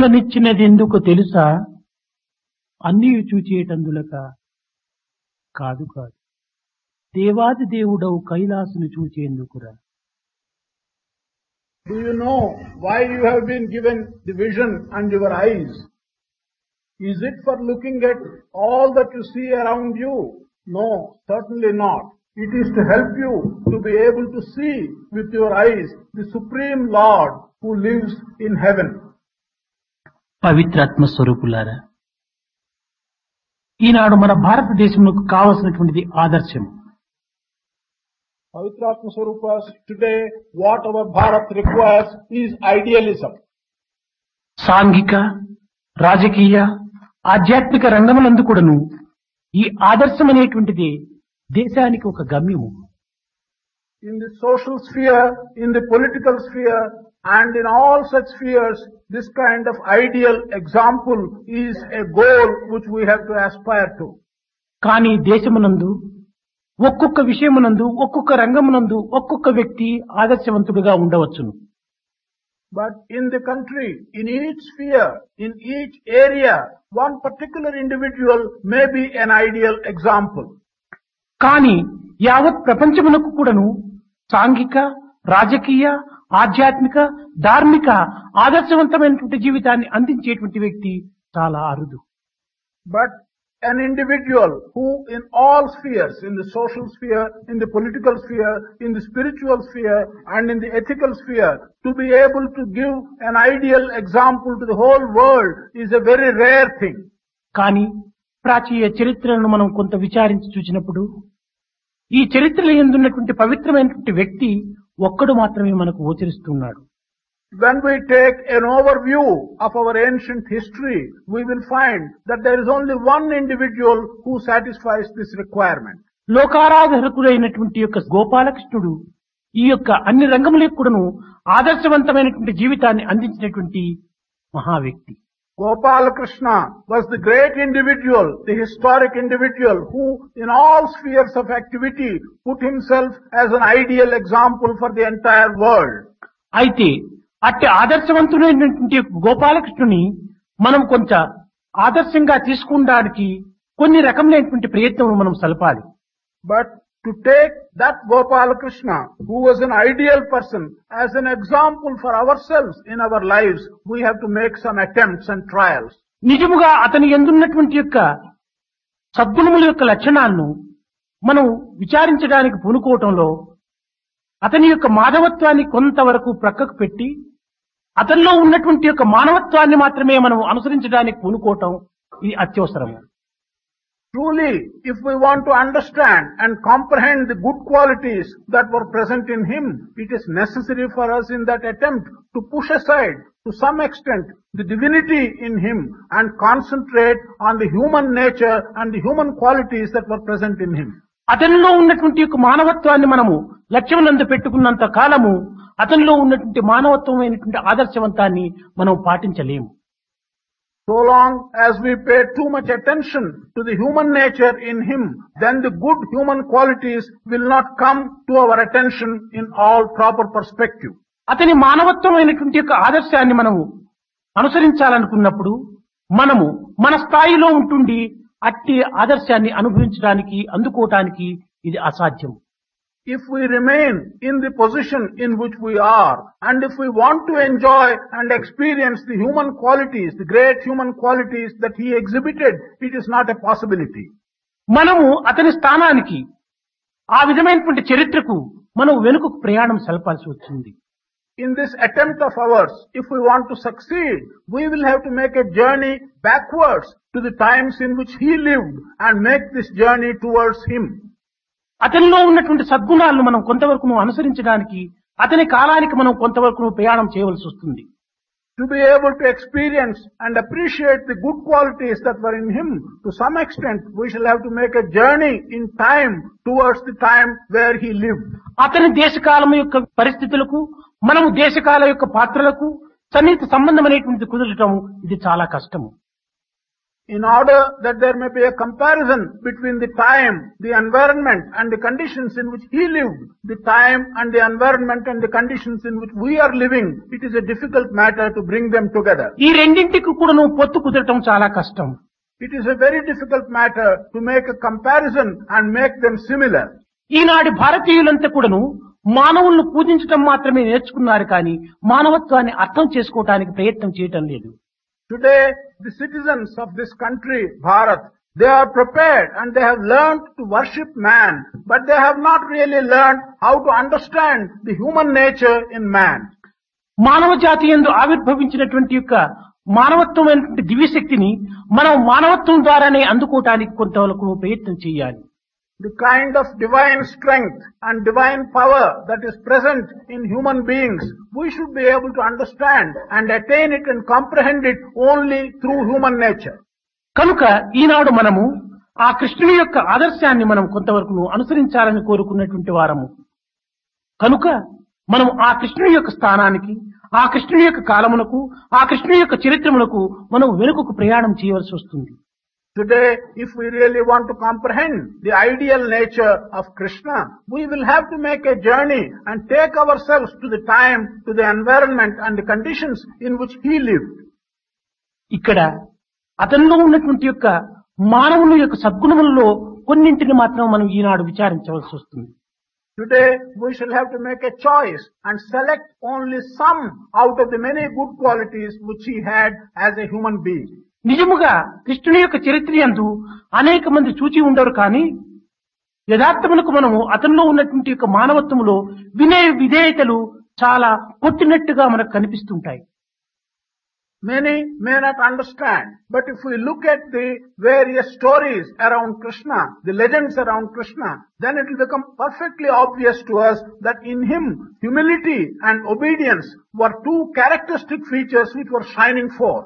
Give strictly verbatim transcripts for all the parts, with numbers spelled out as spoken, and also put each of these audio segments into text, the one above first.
కన్నులనిచ్చినదెందుకు తెలుసా? అన్నీ చూచేటందులక కాదు కాదు, దేవాది దేవుడవు కైలాసును చూచేందుకురా. Do you know why you have been given the vision and your eyes? Is it for looking at all that you see around you? No, certainly not. It is to help you to be able to see with your eyes the Supreme Lord who lives in heaven. పవిత్రాత్మ స్వరూపులారా, ఈనాడు మన భారతదేశంలో కావలసినటువంటిది ఆదర్శం. Pavitratma Swarupas, today what our Bharat requires is idealism. సాంఘిక, రాజకీయ, ఆధ్యాత్మిక రంగములందు కూడాను ఈ ఆదర్శం అనేటువంటిది దేశానికి ఒక గమ్యము. In the social sphere, in the political sphere, and in all such spheres, this kind of ideal example is a goal which we have to aspire to. కానీ దేశమునందు ఒక్కొక్క విషయమునందు, ఒక్కొక్క రంగమునందు ఒక్కొక్క వ్యక్తి ఆదర్శవంతుడిగా ఉండవచ్చును. But in the country, in each sphere, in each area, one particular individual may be an ideal example. కానీ యావత్ ప్రపంచమునకు కూడాను సాంఘిక, రాజకీయ, ఆధ్యాత్మిక, ధార్మిక ఆదర్శవంతమైనటువంటి జీవితాన్ని అందించేటువంటి వ్యక్తి చాలా అరుదు. But an individual who in all spheres, in the social sphere, in the political sphere, in the spiritual sphere, and in the ethical sphere, to be able to give an ideal example to the whole world is a very rare thing. కానీ ప్రాచీన చరిత్రలను మనం కొంత విచారించి చూసినప్పుడు ఈ చరిత్రలో ఎందున్నటువంటి పవిత్రమైనటువంటి వ్యక్తి ఒక్కడు మాత్రమే మనకు గోచరిస్తున్నాడు. When we take an overview of our ancient history, we will find that there is only one individual who satisfies this requirement. లోకారాధకుడైనటువంటి యొక్క గోపాలకృష్ణుడు ఈ యొక్క అన్ని రంగములకు కూడాను ఆదర్శవంతమైనటువంటి జీవితాన్ని అందించినటువంటి మహా వ్యక్తి. Gopala Krishna was the great individual, the historic individual who in all spheres of activity put himself as an ideal example for the entire world. అయితే అట్టి ఆదర్శవంతుడైనటువంటి గోపాలకృష్ణుని మనం కొంత ఆదర్శంగా తీసుకుంటానికి కొన్ని రకములైనటువంటి ప్రయత్నం మనం సలపాలి. But to take that Gopala Krishna, who was an ideal person, as an example for ourselves in our lives, we have to make some attempts and trials. నిజముగా అతని యందున్నటువంటి యొక్క సద్గుణముల యొక్క లక్షణాలను మనం విచారించడానికి పూనుకోవటంలో అతని యొక్క మానవత్వాన్ని కొంతవరకు ప్రక్కకు పెట్టి అతనిలో ఉన్నటువంటి యొక్క మానవత్వాన్ని మాత్రమే మనం అనుసరించడానికి పూనుకోవటం ఇది అత్యవసరం. Truly, if we want to understand and comprehend the good qualities that were present in him, it is necessary for us in that attempt to push aside, to some extent, the divinity in him and concentrate on the human nature and the human qualities that were present in him. అతనిలో ఉన్నటువంటి యొక్క మానవత్వాన్ని మనము లక్ష్యమునందు పెట్టుకున్నంత కాలము అతనిలో ఉన్నటువంటి మానవత్వమైనటువంటి ఆదర్శవంతాన్ని మనం పాటించలేము. So long as we pay too much attention to the human nature in him, then the good human qualities will not come to our attention in all proper perspective. అతని మానవత్వమైనటువంటి యొక్క ఆదర్శాన్ని మనము అనుసరించాలనుకున్నప్పుడు మనము మన స్థాయిలో ఉంటుండి అట్టి ఆదర్శాన్ని అనుభవించడానికి అందుకోవటానికి ఇది అసాధ్యం. If we remain in the position in which we are, and if we want to enjoy and experience the human qualities, the great human qualities that he exhibited, it is not a possibility. మనము అతని స్థానానికి ఆ విధమైనటువంటి చరిత్రకు మనం వెనుకకు ప్రయాణం సలపాల్సి వచ్చింది. In this attempt of ours, if we want to succeed, we will have to make a journey backwards to the times in which he lived and make this journey towards him. అతనిలో ఉన్నటువంటి సద్గుణాలను మనం కొంతవరకు అనుసరించడానికి అతని కాలానికి మనం కొంతవరకు ప్రయాణం చేయవలసి వస్తుంది. To be able to experience and appreciate the good qualities that were in him, to some extent we shall have to make a journey in time towards the time where he lived. అతని దేశకాలం యొక్క పరిస్థితులకు మనము దేశకాల యొక్క పాత్రలకు సన్నిహిత సంబంధం అనేటువంటిది కుదరటం ఇది చాలా కష్టము. in order that there may be a comparison between the time, the environment and the conditions in which he lived, the time and the environment and the conditions in which we are living, it is a difficult matter to bring them together. ఈ రెండింటికి కూడా నువ్వు పొత్తు కుదరటం చాలా కష్టం. It is a very difficult matter to make a comparison and make them similar. ఈనాటి భారతీయులంతా కూడాను మానవులను పూజించటం మాత్రమే నేర్చుకున్నారు కానీ మానవత్వాన్ని అర్థం చేసుకోవటానికి ప్రయత్నం చేయటం లేదు. Today, the citizens of this country, Bharat, they are prepared and they have learned to worship man, but they have not really learned how to understand the human nature in man. మానవ జాతి యందు ఆవిర్భవించినటువంటి యొక్క మానవత్వమైనటువంటి దివ్యశక్తిని మనం మానవత్వం ద్వారానే అందుకోవటానికి కొంతవరకు ప్రయత్నం చేయాలి. The kind of divine strength and divine power that is present in human beings, we should be able to understand and attain it and comprehend it only through human nature. కనుక ఈనాడు మనము ఆ కృష్ణుని యొక్క ఆదర్శాన్ని మనం కొంతవరకు అనుసరించాలని కోరుకున్నటువంటి వారము. కనుక మనం ఆ కృష్ణుని యొక్క స్థానానికి, ఆ కృష్ణుని యొక్క కాలమునకు, ఆ కృష్ణుని యొక్క చరిత్రమునకు మనం వెనుకకు ప్రయాణం చేయవలసి వస్తుంది. Today, if we really want to comprehend the ideal nature of Krishna, we will have to make a journey and take ourselves to the time, to the environment and the conditions in which he lived. ఇక్కడ అతనిలో ఉన్నటువంటి యొక్క మానవుని యొక్క సద్గుణములలో కొన్నింటిని మాత్రం మనం ఈనాడు విచారించవలసి వస్తుంది. Today, we shall have to make a choice and select only some out of the many good qualities which he had as a human being. నిజముగా కృష్ణుని యొక్క చరిత్ర యందు అనేక మంది చూచి ఉండరు కానీ యథార్థమునకు మనము అతనిలో ఉన్నటువంటి యొక్క మానవత్వములో వినయ విధేయతలు చాలా కొట్టినట్టుగా మనకు కనిపిస్తుంటాయి. Many may not understand, but if we look at the various stories around Krishna, the legends around Krishna, then it will become perfectly obvious to us that in him humility and obedience were two characteristic features which were shining forth.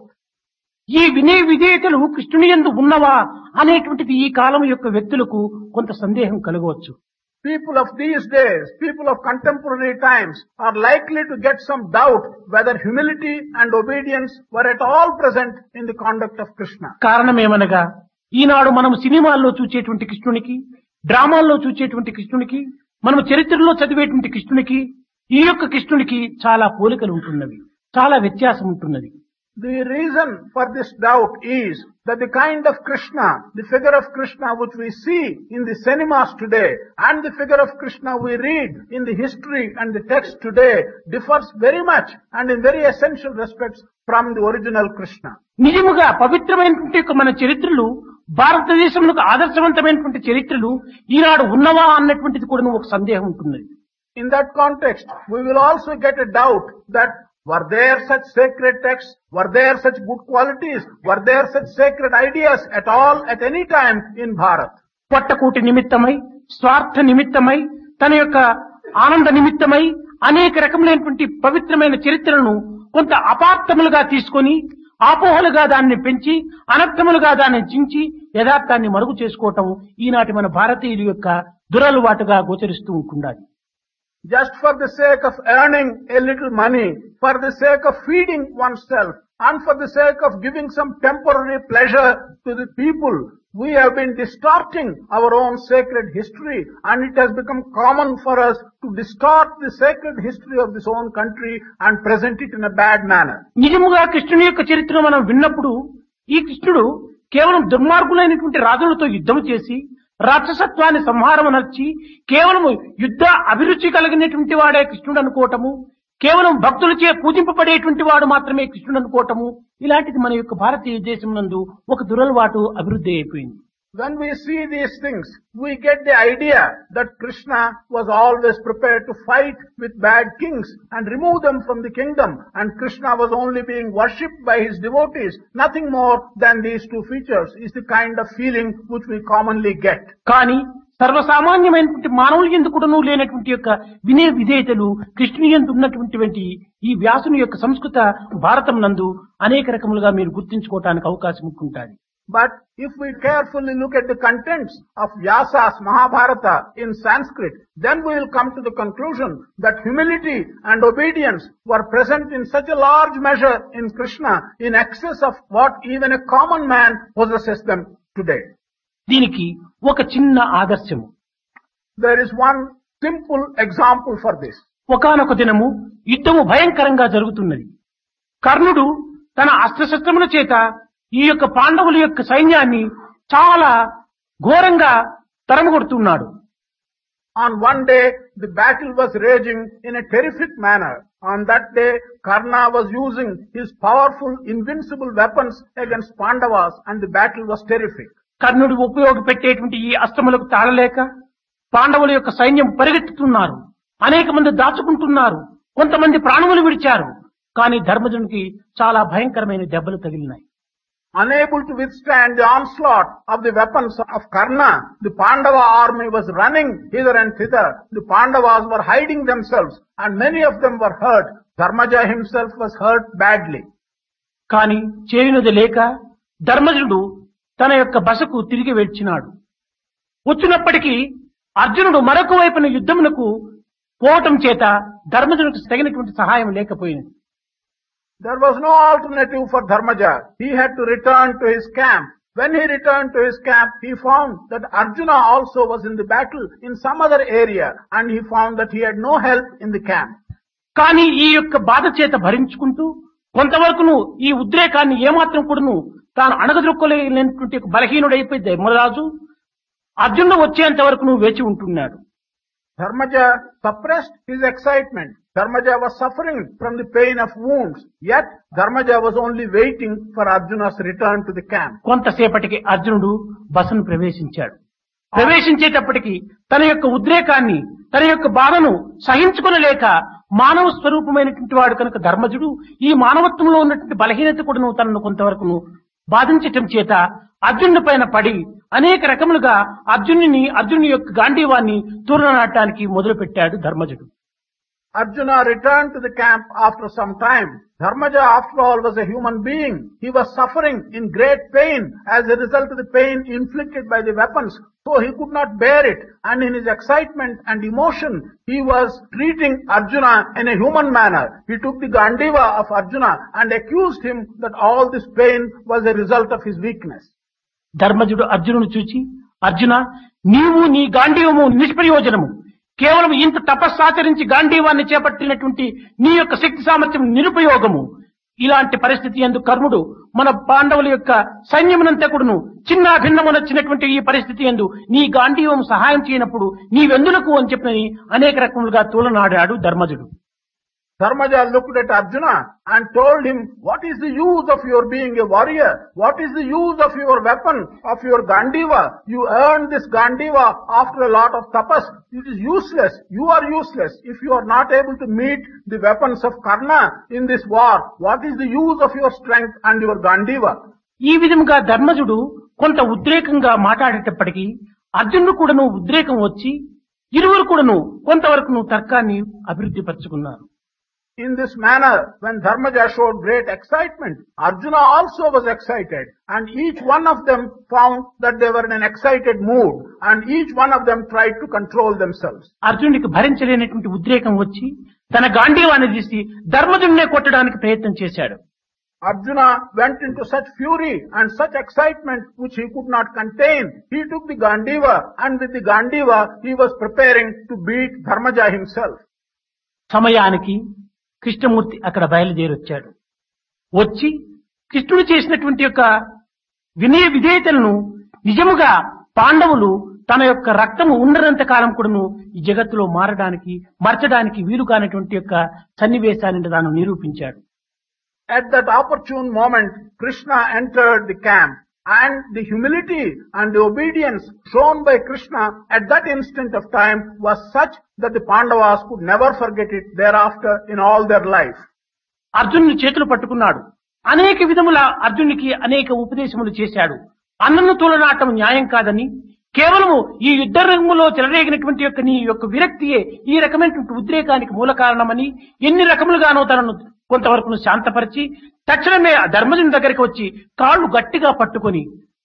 ఈ వినయ విధేయతలు కృష్ణుని యందు ఉన్నవా అనేటువంటిది ఈ కాలం యొక్క వ్యక్తులకు కొంత సందేహం కలగవచ్చు. People of these days, people of contemporary times are likely to get some doubt whether humility and obedience were at all present in the conduct of Krishna. కారణమేమనగా ఈనాడు మనం సినిమాల్లో చూచేటువంటి కృష్ణునికి, డ్రామాల్లో చూచేటువంటి కృష్ణునికి, మనం చరిత్రలో చదివేటువంటి కృష్ణునికి ఈ యొక్క కృష్ణునికి చాలా పోలికలు ఉంటున్నవి, చాలా వ్యత్యాసం ఉంటున్నది. The reason for this doubt is that the kind of Krishna, the figure of Krishna which we see in the cinemas today and the figure of Krishna we read in the history and the text today differs very much and in very essential respects from the original Krishna. నిజముగా పవిత్రమైనటువంటి యొక్క మన చరిత్రలు, భారతదేశంలో ఆదర్శవంతమైనటువంటి చరిత్రలు ఈనాడు ఉన్నవా అన్నటువంటిది కూడా ఒక సందేహం ఉంటున్నది. In that context, we will also get a doubt that were there such sacred texts? Were there such good qualities? Were there such sacred ideas at all at any time in Bharat? పొట్టకూటి నిమిత్తమై, స్వార్థ నిమిత్తమై, తన యొక్క ఆనంద నిమిత్తమై అనేక రకములైనటువంటి పవిత్రమైన చరిత్రలను కొంత అపార్థములుగా తీసుకొని ఆపోహలుగా దాన్ని పెంచి అనర్థములుగా దాన్ని చించి యథార్థాన్ని మరుగు చేసుకోవటం ఈనాటి మన భారతీయుల యొక్క దురలవాటుగా గోచరిస్తూ ఉంటున్నది. Just for the sake of earning a little money, for the sake of feeding oneself, and for the sake of giving some temporary pleasure to the people, we have been distorting our own sacred history, and it has become common for us to distort the sacred history of this own country and present it in a bad manner. నిజముగా కృష్ణుని యొక్క చరిత్రను మనం విన్నప్పుడు ఈ కృష్ణుడు కేవలం దుర్మార్గులైనటువంటి రాజులతో యుద్ధం చేసి రాక్షసత్వాన్ని సంహారమనర్చి కేవలం యుద్ధ అభిరుచి కలిగినటువంటి వాడే కృష్ణుడు అనుకోవటము, కేవలం భక్తులచే పూజింపబడేటువంటి వాడు మాత్రమే కృష్ణుడు అనుకోవటము, ఇలాంటిది మన యొక్క భారతీయ దేశం నందు ఒక దురలవాటు అభివృద్ధి అయిపోయింది. When we see these things, we get the idea that Krishna was always prepared to fight with bad kings and remove them from the kingdom, and Krishna was only being worshipped by his devotees. Nothing more than these two features is the kind of feeling which we commonly get. కానీ సర్వసామాన్యమైనటువంటి మానవులు ఎందుకును లేనటువంటి యొక్క వినయ విధేయతలు కృష్ణుని యందు ఉన్నటువంటి ఈ వ్యాసుని యొక్క సంస్కృత భారతం నందు అనేక రకములుగా మీరు గుర్తించుకోవడానికి అవకాశం ఉంటుంది. But if we carefully look at the contents of Vyasa's Mahabharata in Sanskrit, then we will come to the conclusion that humility and obedience were present in such a large measure in Krishna, in excess of what even a common man possesses them today. దీనికి ఒక చిన్న ఆదర్శము. There is one simple example for this. ఒకానొక దినము యుద్ధము భయంకరంగా జరుగుతున్నది. కర్ణుడు తన అస్త్రశస్త్రముల చేత ఈ యొక్క పాండవుల యొక్క సైన్యాన్ని చాలా ఘోరంగా తరమగొడుతున్నాడు. On one day, the battle was raging in a terrific manner. On that day, Karna was using his powerful, invincible weapons against Pandavas, and the battle was terrific. కర్ణుడు ఉపయోగపెట్టేటువంటి ఈ అస్త్రములకు తాళలేక పాండవుల యొక్క సైన్యం పరిగెత్తుతున్నారు. అనేక మంది దాచుకుంటున్నారు. కొంతమంది ప్రాణములు విడిచారు. కానీ ధర్మజునికి చాలా భయంకరమైన దెబ్బలు తగిలినాయి. Unable to withstand the onslaught of the weapons of Karna, the Pandava army was running hither and thither. The Pandavas were hiding themselves, and many of them were hurt. Dharmaja himself was hurt badly. కానీ చేయునది లేక ధర్మజుడు తన యొక్క బసకు తిరిగి వచ్చినాడు. వచ్చినప్పటికీ అర్జునుడు మరొక వైపున యుద్ధమునకు పోవటం చేత ధర్మజునికి తగినటువంటి సహాయం లేకపోయింది. There was no alternative for Dharmaja. He had to return to his camp. When he returned to his camp, he found that Arjuna also was in the battle in some other area, and he found that he had no help in the camp. కానీ ఈ యొక్క బాధ చేత భరించుకుంటూ కొంతవరకును ఈ ఉద్రేకాన్ని ఏమాత్రం కూడాను తాను అణగదొక్కలేనటువంటి బలహీనుడైపోయి ధర్మరాజు అర్జునుడు వచ్చేంత వరకు వేచి ఉంటున్నాడు. Dharmaja suppressed his excitement. Dharmaja was suffering from the pain of wounds. Yet, Dharmaja was only waiting for Arjuna's return to the camp. కొంతసేపటికి అర్జునుడు బసను ప్రవేశించాడు. ప్రవేశించేటప్పటికి తన యొక్క ఉద్రేకాన్ని తన యొక్క బాధను సహించుకొనలేక మానవ స్వరూపమైనటువంటి వాడు కనుక ధర్మజుడు ఈ మానవత్వంలో ఉన్నటువంటి బలహీనత కూడా తనను కొంతవరకు బాధించటం చేత అర్జునుడి పైన పడి అనేక రకములుగా అర్జునుని అర్జునుని యొక్క గాంధీవాన్ని తూర్ననాటానికి మొదలు పెట్టాడు ధర్మజుడు. Arjuna returned to the camp after some time. Dharmaja, after all, was a human being. He was suffering in great pain as a result of the pain inflicted by the weapons. So he could not bear it. And in his excitement and emotion, he was treating Arjuna in a human manner. He took the Gandiva of Arjuna and accused him that all this pain was a result of his weakness. ధర్మజుడు అర్జునుడు చూచి, అర్జున, నీవు నీ గాంధీవము నిష్ప్రయోజనము. కేవలం ఇంత తపస్సాచరించి గాంధీవాన్ని చేపట్టినటువంటి నీ యొక్క శక్తి సామర్థ్యం నిరుపయోగము. ఇలాంటి పరిస్థితి యందు కర్ణుడు మన పాండవుల యొక్క సైన్యమునంతా కూడాను చిన్న భిన్నమునొచ్చినటువంటి ఈ పరిస్థితి యందు నీ గాంధీవం సహాయం చేయనప్పుడు నీవెందులకు అని చెప్పని అనేక రకములుగా తూలనాడాడు ధర్మజుడు. Dharmaja looked at Arjuna and told him, what is the use of your being a warrior? What is the use of your weapon, of your Gandiva? You earned this Gandiva after a lot of tapas. It is useless. You are useless. If you are not able to meet the weapons of Karna in this war, what is the use of your strength and your Gandiva? ఈ విధంగా ధర్మజుడు కొంత ఉద్రేకంగా మాట్లాడేటప్పటికీ అర్జునుడు కూడాను ఉద్రేకం వచ్చి ఇరువురు కూడాను కొంతవరకు తర్కాన్ని అభివృద్ధి పరుచుకున్నారు. In this manner, when Dharmaja showed great excitement, Arjuna also was excited, and each one of them found that they were in an excited mood, and each one of them tried to control themselves. అర్జునుడికి భరించలేనటువంటి ఉద్రేకం వచ్చి తన గాంధీవాన్ని తీసి ధర్మజుడినే కొట్టడానికి ప్రయత్నం చేశాడు. Arjuna went into such fury and such excitement which he could not contain. He took the Gandiva, and with the Gandiva he was preparing to beat Dharmaja himself. సమయానికి కృష్ణమూర్తి అక్కడ బయలుదేరొచ్చాడు. వచ్చి కృష్ణుడు చేసినటువంటి యొక్క వినయ విధేయతలను నిజముగా పాండవులు తన యొక్క రక్తము ఉండనంత కాలం కూడాను ఈ జగత్తులో మారడానికి మార్చడానికి వీలు కానటువంటి యొక్క సన్నివేశాన్ని తాను నిరూపించాడు. At that opportune moment, Krishna entered the camp, and the humility and the obedience shown by Krishna at that instant of time was such that the Pandavas could never forget it thereafter in all their life. అర్జునుని చేతులు పట్టుకున్నాడు. అనేక విధముల అర్జునునికి అనేక ఉపదేశములు చేశాడు. అన్నను తోలనాటం న్యాయం కాదని, కేవలము ఈ యుద్ధ రంగంలో చెలరేగినటువంటి యొక్క నీ యొక్క విరక్తియే ఈ రకమైనటువంటి ఉద్రేకానికి మూల కారణమని ఎన్ని రకములుగానో తనను కొంతవరకు శాంతపరిచి తక్షణమే ధర్మజుని దగ్గరికి వచ్చి కాళ్ళు గట్టిగా పట్టుకొని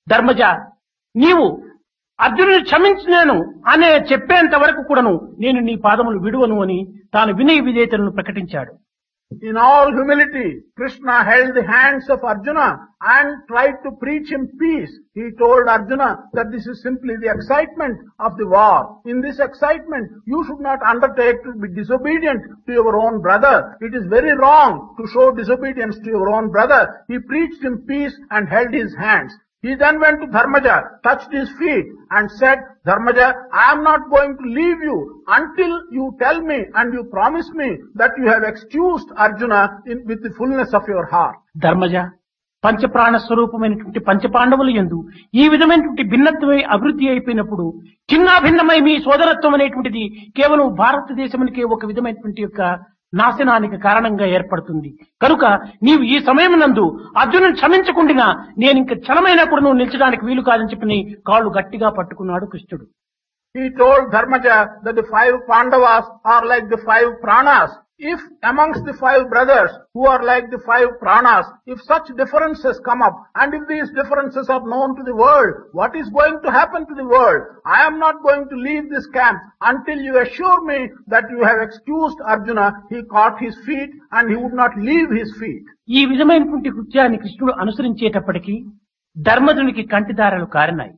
ధర్మజ, నీవు అర్జునుని క్షమించినాను అనే చెప్పేంత వరకు కూడాను నేను నీ పాదములు విడువను అని తాను వినయ విధేయతలను ప్రకటించాడు. In all humility, Krishna held the hands of Arjuna and tried to preach him peace. He told Arjuna that this is simply the excitement of the war. In this excitement, you should not undertake to be disobedient to your own brother. It is very wrong to show disobedience to your own brother. He preached him peace and held his hands. He then went to Dharmaja, touched his feet and said, Dharmaja, I am not going to leave you until you tell me and you promise me that you have excused Arjuna in, with the fullness of your heart. Dharmaja, పంచప్రాణ స్వరూపమైనటువంటి పంచపాండవులు యందు ఈ విధమైనటువంటి భిన్నత్వమై అభివృద్ధి అయిపోయినప్పుడు చిన్నా భిన్నమై మీ సోదరత్వం అనేటువంటిది కేవలం భారతదేశమునికే ఒక విధమైనటువంటి యొక్క నాశనానికి కారణంగా ఏర్పడుతుంది. కనుక నీవు ఈ సమయం నందు అర్జునుని క్షమించకుండా నేను ఇంక క్షణమైనా కూడా నువ్వు నిలిచడానికి వీలు కాదని చెప్పి కాళ్ళు గట్టిగా పట్టుకున్నాడు కృష్ణుడు. He told Dharmaja that the five Pandavas are like the five pranas. If amongst the five brothers who are like the five pranas, if such differences come up and if these differences are known to the world, what is going to happen to the world? I am not going to leave this camp until you assure me that you have excused Arjuna. He caught his feet and he would not leave his feet. ఈ విధమైనటువంటి కృత్యాన్ని కృష్ణుడు అనుసరించేటప్పటికీ ధర్మజునికి కంటిదారాలు కారినాయి.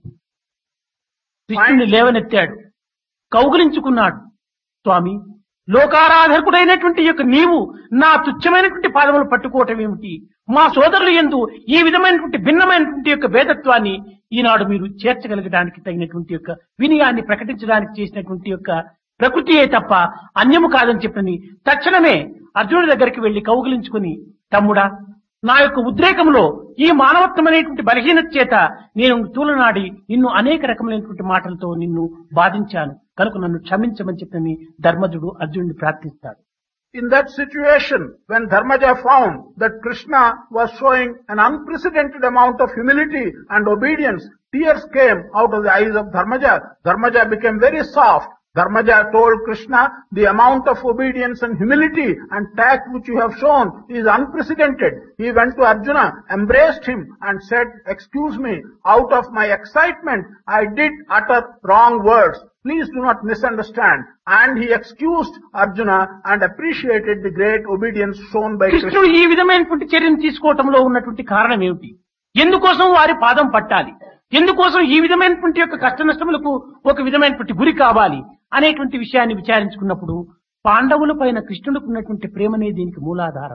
కృష్ణుని లేవనెత్తాడు, కౌగిలించుకున్నాడు. స్వామి, లోకారాధకుడైనటువంటి యొక్క నీవు నా తుచ్చమైనటువంటి పాదములు పట్టుకోవటం ఏమిటి? మా సోదరులు యందు ఈ విధమైనటువంటి భిన్నమైనటువంటి యొక్క భేదత్వాన్ని ఈనాడు మీరు చేర్చగలగడానికి తగినటువంటి యొక్క వినయాన్ని ప్రకటించడానికి చేసినటువంటి యొక్క ప్రకృతియే తప్ప అన్యము కాదని చెప్పని తక్షణమే అర్జునుడి దగ్గరికి వెళ్లి కౌగిలించుకుని, తమ్ముడా, నా యొక్క ఉద్రేకంలో ఈ మానవత్వం అనేటువంటి బలహీనత చేత నేను తూలనాడి నిన్ను అనేక రకమైనటువంటి మాటలతో నిన్ను బాధించాను, కనుక నన్ను క్షమించమని చెప్పని ధర్మజుడు అర్జునుడిని ప్రార్థిస్తాడు. In that situation, when Dharmaja found that Krishna was showing an unprecedented amount of humility and obedience, tears came out of the eyes of Dharmaja. Dharmaja became very soft. Dharmaja told Krishna, the amount of obedience and humility and tact which you have shown is unprecedented. He went to Arjuna, embraced him and said, excuse me, out of my excitement I did utter wrong words. Please do not misunderstand. And he excused Arjuna and appreciated the great obedience shown by Krishna. కృష్ణుడు ఈ విధమైనటువంటి చర్యను తీసుకోవటంలో ఉన్నటువంటి కారణం ఏమిటి? ఎందుకోసం వారి పాదం పట్టాలి? ఎందుకోసం ఈ విధమైనటువంటి యొక్క కష్ట నష్టములకు ఒక విధమైనటువంటి గురి కావాలి అనేటువంటి విషయాన్ని విచారించుకున్నప్పుడు పాండవుల పైన కృష్ణుడికి ఉన్నటువంటి ప్రేమనే దీనికి మూలాధారం.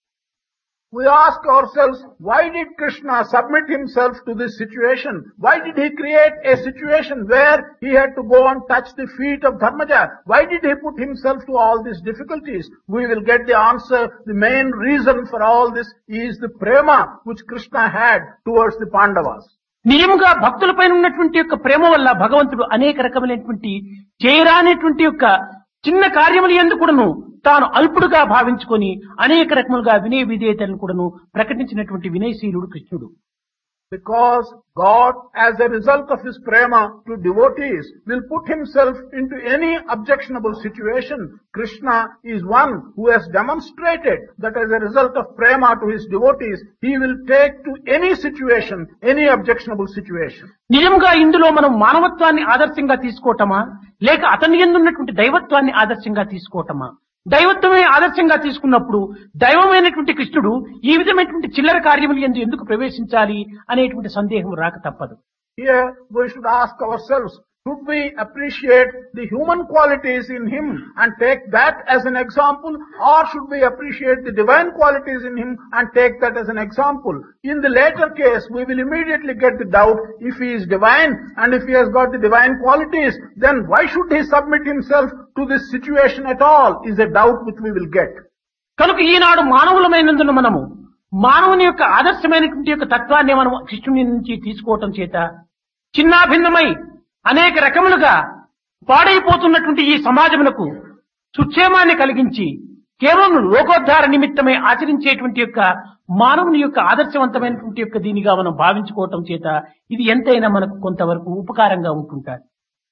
We ask ourselves, why did Krishna submit himself to this situation? Why did he create a situation where he had to go and touch the feet of Dharmaja? Why did he put himself to all these difficulties? We will get the answer. The main reason for all this is the prema which Krishna had towards the Pandavas. నిజముగా భక్తులపైన ఉన్నటువంటి యొక్క ప్రేమ వల్ల భగవంతుడు అనేక రకమైనటువంటి చేయరానేటువంటి యొక్క చిన్న కార్యములు యందు కూడాను తాను అల్పుడుగా భావించుకొని అనేక రకములుగా వినయ విధేయతలను కూడాను ప్రకటించినటువంటి వినయశీలుడు కృష్ణుడు. Because God, as a result of his prema to devotees, will put himself into any objectionable situation. Krishna is one who has demonstrated that as a result of prema to his devotees, he will take to any situation, any objectionable situation. నిజంగా ఇందులో మనం మానవత్వాన్ని ఆదర్శంగా తీసుకోవటమా, లేక అతని యందు ఉన్నటువంటి దైవత్వాన్ని ఆదర్శంగా తీసుకోవటమా? దైవత్వమే ఆదర్శంగా తీసుకున్నప్పుడు దైవమైనటువంటి కృష్ణుడు ఈ విధమైనటువంటి చిల్లర కార్యములు యందు ఎందుకు ప్రవేశించాలి అనేటువంటి సందేహం రాక తప్పదు. Here we should ask ourselves, should we appreciate the human qualities in him and take that as an example, or should we appreciate the divine qualities in him and take that as an example? In the latter case, we will immediately get the doubt, if he is divine and if he has got the divine qualities, then why should he submit himself to this situation at all, is a doubt which we will get. కనుక ఈనాడు మానవులమైనందున మనము మానవుని యొక్క ఆదర్శమైనటువంటి యొక్క తత్వాన్ని మనం కృష్ణుని నుంచి తీసుకోవటం చేత చిన్నాభిన్నమై అనేక రకములుగా పాడైపోతున్నటువంటి ఈ సమాజమునకు సుక్షేమాన్ని కలిగించి కేవలం లోకోద్ధార నిమిత్తమై ఆచరించేటువంటి యొక్క మానవుని యొక్క ఆదర్శవంతమైనటువంటి యొక్క దీనిగా మనం భావించుకోవటం చేత ఇది ఎంతైనా మనకు కొంతవరకు ఉపకారంగా ఉంటుంటారు.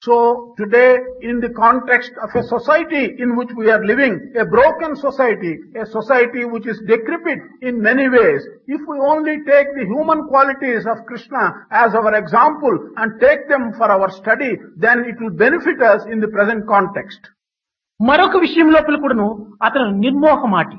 So today, in the context of a society in which we are living, a broken society, a society which is decrepit in many ways, if we only take the human qualities of Krishna as our example and take them for our study, then it will benefit us in the present context. మరొక విషయం లోపల కూడాను అతను నిర్మోహమాటి,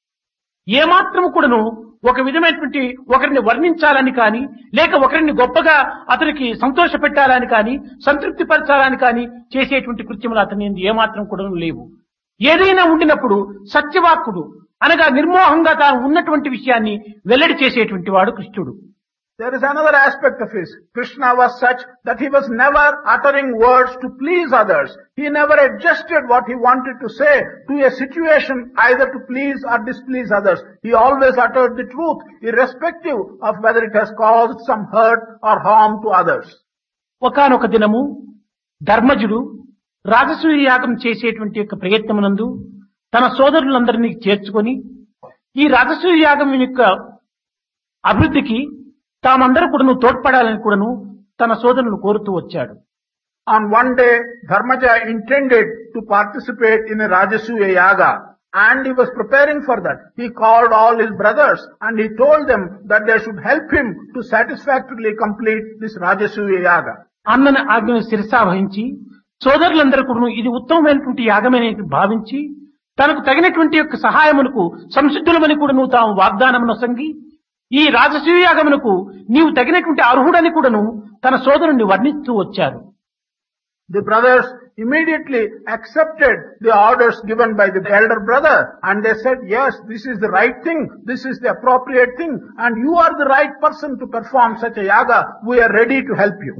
ఏమాత్రము కూడాను ఒక విధమైనటువంటి ఒకరిని వర్ణించాలని కానీ, లేక ఒకరిని గొప్పగా అతనికి సంతోష పెట్టాలని కానీ, సంతృప్తి పరచాలని కానీ చేసేటువంటి కృత్యములు అతని ఏమాత్రం కూడా లేవు. ఏదైనా ఉండినప్పుడు సత్యవాక్కుడు అనగా నిర్మోహంగా తాను ఉన్నటువంటి విషయాన్ని వెల్లడి చేసేటువంటి వాడు కృష్ణుడు. There is another aspect of his. Krishna was such that he was never uttering words to please others. He never adjusted what he wanted to say to a situation either to please or displease others. He always uttered the truth, irrespective of whether it has caused some hurt or harm to others. ఒకానొక దినము ధర్మజుడు రాజసూయ యాగం చేసేటువంటి యొక్క ప్రయత్నమునందు తన సోదరులందరినీ చేర్చుకొని ఈ రాజసూయ యాగం యొక్క అభివృద్ధికి తామందరూ కూడాను తోడ్పడాలని కూడాను తన సోదరులను కోరుతూ వచ్చాడు. On one day, Dharmaja intended to participate in a Rajasuya Yaga, and he was preparing for that. He called all his brothers and he told them that they should help him to satisfactorily complete this Rajasuya Yaga. అన్నని ఆజ్ఞను శిరసావహించి సోదరులందరూ కూడాను ఇది ఉత్తమమైనటువంటి యాగమని భావించి తనకు తగినటువంటి యొక్క సహాయమునకు సంసిద్ధులమని కూడాను తాము వాగ్దానమును సంగి ఈ రాజసూయ యాగమునకు నీవు తగినటువంటి అర్హుడని కూడాను తన సోదరుణ్ణి వర్ణిస్తూ వచ్చారు. The brothers immediately accepted the orders given by the elder brother, and they said, yes, this is the right thing, this is the appropriate thing, and you are the right person to perform such a yaga. We are ready to help you.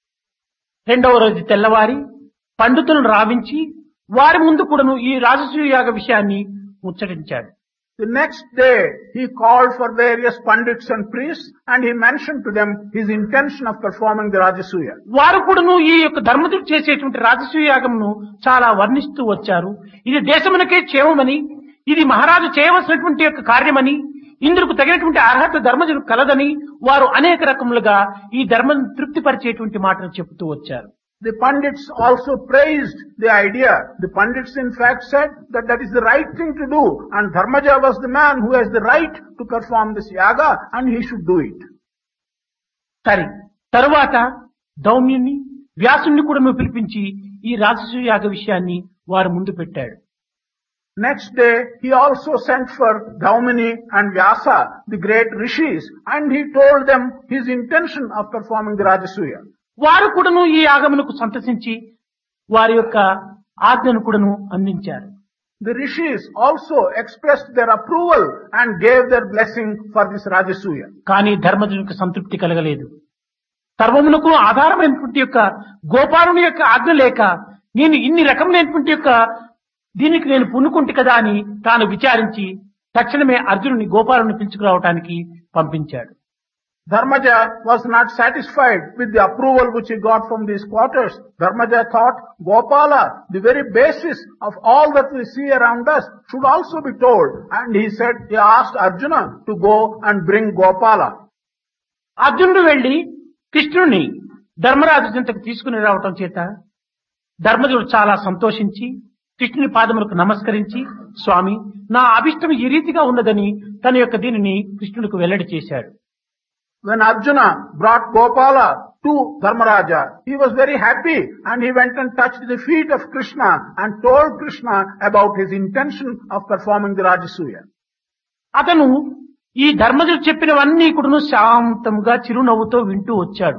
రెండవ రోజు తెల్లవారి పండితులను రావించి వారి ముందు కూడాను ఈ రాజసూయ యాగ విషయాన్ని ముచ్చటించాడు. The next day, he called for various pandits and priests, and he mentioned to them his intention of performing the Rajasuya. వారు కూడాను ఈ యొక్క ధర్మజుడు చేసేటువంటి రాజసూయ యాగమును చాలా వర్ణిస్తూ వచ్చారు. ఇది దేశమునకే క్షేమమని, ఇది మహారాజు చేయవలసినటువంటి యొక్క కార్యమని, ఇందుకు తగినటువంటి అర్హత ధర్మజుడు కలదని వారు అనేక రకములుగా ఈ ధర్మం తృప్తిపరిచేటువంటి మాటలు చెబుతూ వచ్చారు. The Pandits also praised the idea. The Pandits in fact said that that is the right thing to do, and Dharmaja was the man who has the right to perform this yaga and he should do it. సరే, తరువాత దౌమ్యుని వ్యాసుని కూడా పిలిపించి ఈ రాజసూయ యాగ విషయాన్ని వారి ముందు పెట్టాడు. Next day, he also sent for Dhaumini and Vyasa, the great rishis, and he told them his intention of performing the Rajasuya. వారు కూడాను ఈ యాగమునకు సంతసించి వారి యొక్క ఆజ్ఞను కూడాను అందించారు. The rishis also expressed their approval and gave their blessing for this Rajasuya. కానీ ధర్మజునికి సంతృప్తి కలగలేదు. సర్వమునకు ఆధారమైనటువంటి యొక్క గోపాలుని యొక్క ఆజ్ఞ లేక నేను ఇన్ని రకమైనటువంటి యొక్క దీనికి నేను పూనుకుంటే కదా అని తాను విచారించి తక్షణమే అర్జునుని గోపాలుని పిలుచుకురావటానికి పంపించాడు. Dharmaja was not satisfied with the approval which he got from these quarters. Dharmaja thought Gopala, the very basis of all that we see around us, should also be told. And he said, he asked Arjuna to go and bring Gopala. అర్జునుడు వెళ్లి కృష్ణుని ధర్మరాజు చెంతకు తీసుకుని రావటం చేత ధర్మజుడు చాలా సంతోషించి కృష్ణుని పాదములకు నమస్కరించి, స్వామి నా అభిష్టం ఈ రీతిగా ఉన్నదని తన యొక్క దీనిని కృష్ణునికి వెల్లడి చేశాడు. When Arjuna brought Gopala to Dharmaraja, he was very happy and he went and touched the feet of Krishna and told Krishna about his intention of performing the Rajasuya. అతను ఈ ధర్మజుడు చెప్పినవన్నీ కూడా శాంతంగా చిరునవ్వుతో వింటూ వచ్చాడు.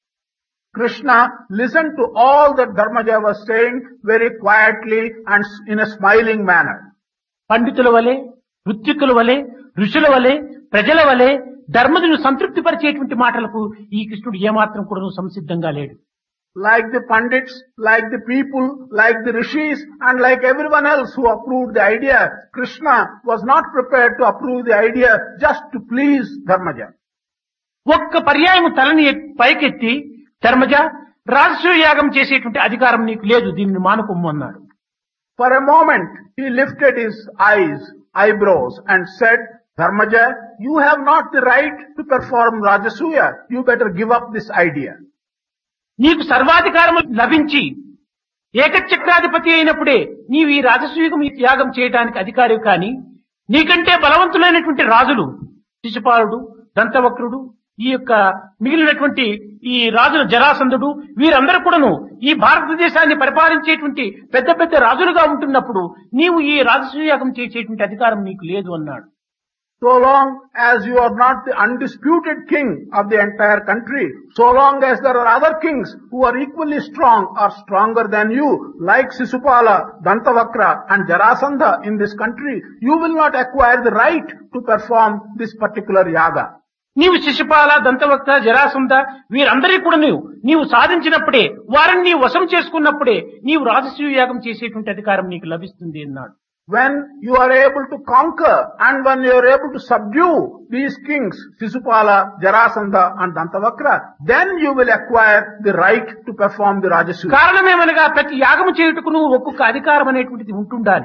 Krishna listened to all that Dharmaja was saying very quietly and in a smiling manner. పండితుల వలె, ఋత్వికుల వలె, ఋషుల వలె, ప్రజల వలె ధర్మజును సంతృప్తి పరిచేటువంటి మాటలకు ఈ కృష్ణుడు ఏమాత్రం కూడా సంసిద్ధంగా లేడు. Like the Pandits, like the people, like the rishis, and like everyone else who approved the idea, Krishna was not prepared to approve the idea just to please Dharmaja. ఒక్క పర్యాయం తలని పైకెత్తి ధర్మజ రాజసూయ యాగం చేసేటువంటి అధికారం నీకు లేదు, దీనిని మానుకొమ్ము అన్నాడు. For a moment he lifted his eyes, eyebrows and said, Dharmaja, you have not the right to perform Rajasuya. You better give up this idea. నీకు సర్వాధికారము లభించి ఏకచక్రాధిపతి అయినప్పుడే నీవు ఈ రాజసూయకం త్యాగం చేయడానికి అధికారి కాని నీకంటే బలవంతులైనటువంటి రాజులు శిశుపాలుడు, దంతవక్రుడు, ఈ యొక్క మిగిలినటువంటి ఈ రాజుల జరాసంధుడు వీరందరూ కూడాను ఈ భారతదేశాన్ని పరిపాలించేటువంటి పెద్ద పెద్ద రాజులుగా ఉంటున్నప్పుడు నీవు ఈ రాజసూయాగం చేసేటువంటి అధికారం నీకు లేదు అన్నాడు. So long as you are not the undisputed king of the entire country, so long as there are other kings who are equally strong or stronger than you, like Sisupala, Dantavakra and Jarasandha in this country, you will not acquire the right to perform this particular yaga. నీవు శిశుపాల, దంతవక్త, జరాసంధ వీరందరి కూడా నీవు నీవు సాధించినప్పుడే వారిని నీవు వశం చేసుకున్నప్పుడే నీవు రాజసూయ యాగం చేసేటువంటి అధికారం నీకు లభిస్తుంది అన్నాడు. When you are able to conquer and when you are able to subdue these kings, Sisupala, Jarasandha and Dantavakra, then you will acquire the right to perform the Rajasuya. కారణమేమనగా ప్రతి యాగము చేయుటకు నువ్వు ఒక్కొక్క అధికారం అనేటువంటిది ఉంటుండాలి.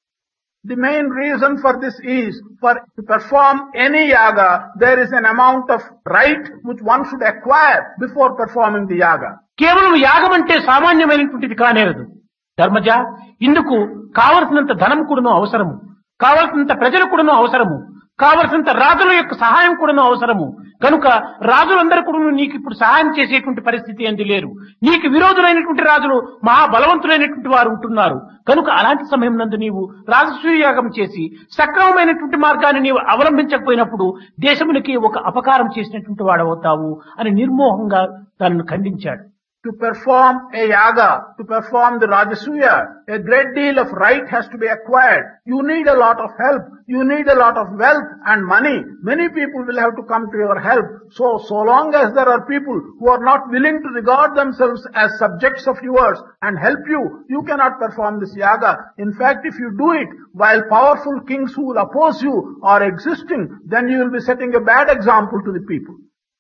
The main reason for this is, for to perform any yaga, there is an amount of right which one should acquire before performing the yaga. కేవలం యాగం అంటే సామాన్యమైనటువంటిది కానేరదు. ధర్మజ, ఇందుకు కావలసినంత ధనం కూడాను అవసరము, కావలసినంత ప్రజలు కూడాను అవసరము, కావలసినంత రాజుల యొక్క సహాయం కూడాను అవసరము. కనుక రాజులందరూ కూడా నీకు ఇప్పుడు సహాయం చేసేటువంటి పరిస్థితి అంది లేరు. నీకు విరోధులైనటువంటి రాజులు మహాబలవంతులైనటువంటి వారు ఉంటున్నారు. కనుక అలాంటి సమయం నందు నీవు రాజసూయాగం చేసి సక్రమమైనటువంటి మార్గాన్ని నీవు అవలంబించకపోయినప్పుడు దేశమునికి ఒక అపకారం చేసినటువంటి వాడవుతావు అని నిర్మోహంగా తనను ఖండించాడు. To perform a yaga, to perform the Rajasuya, a great deal of right has to be acquired. You need a lot of help. You need a lot of wealth and money. Many people will have to come to your help. So, so long as there are people who are not willing to regard themselves as subjects of yours and help you, you cannot perform this yaga. In fact, if you do it while powerful kings who will oppose you are existing, then you will be setting a bad example to the people.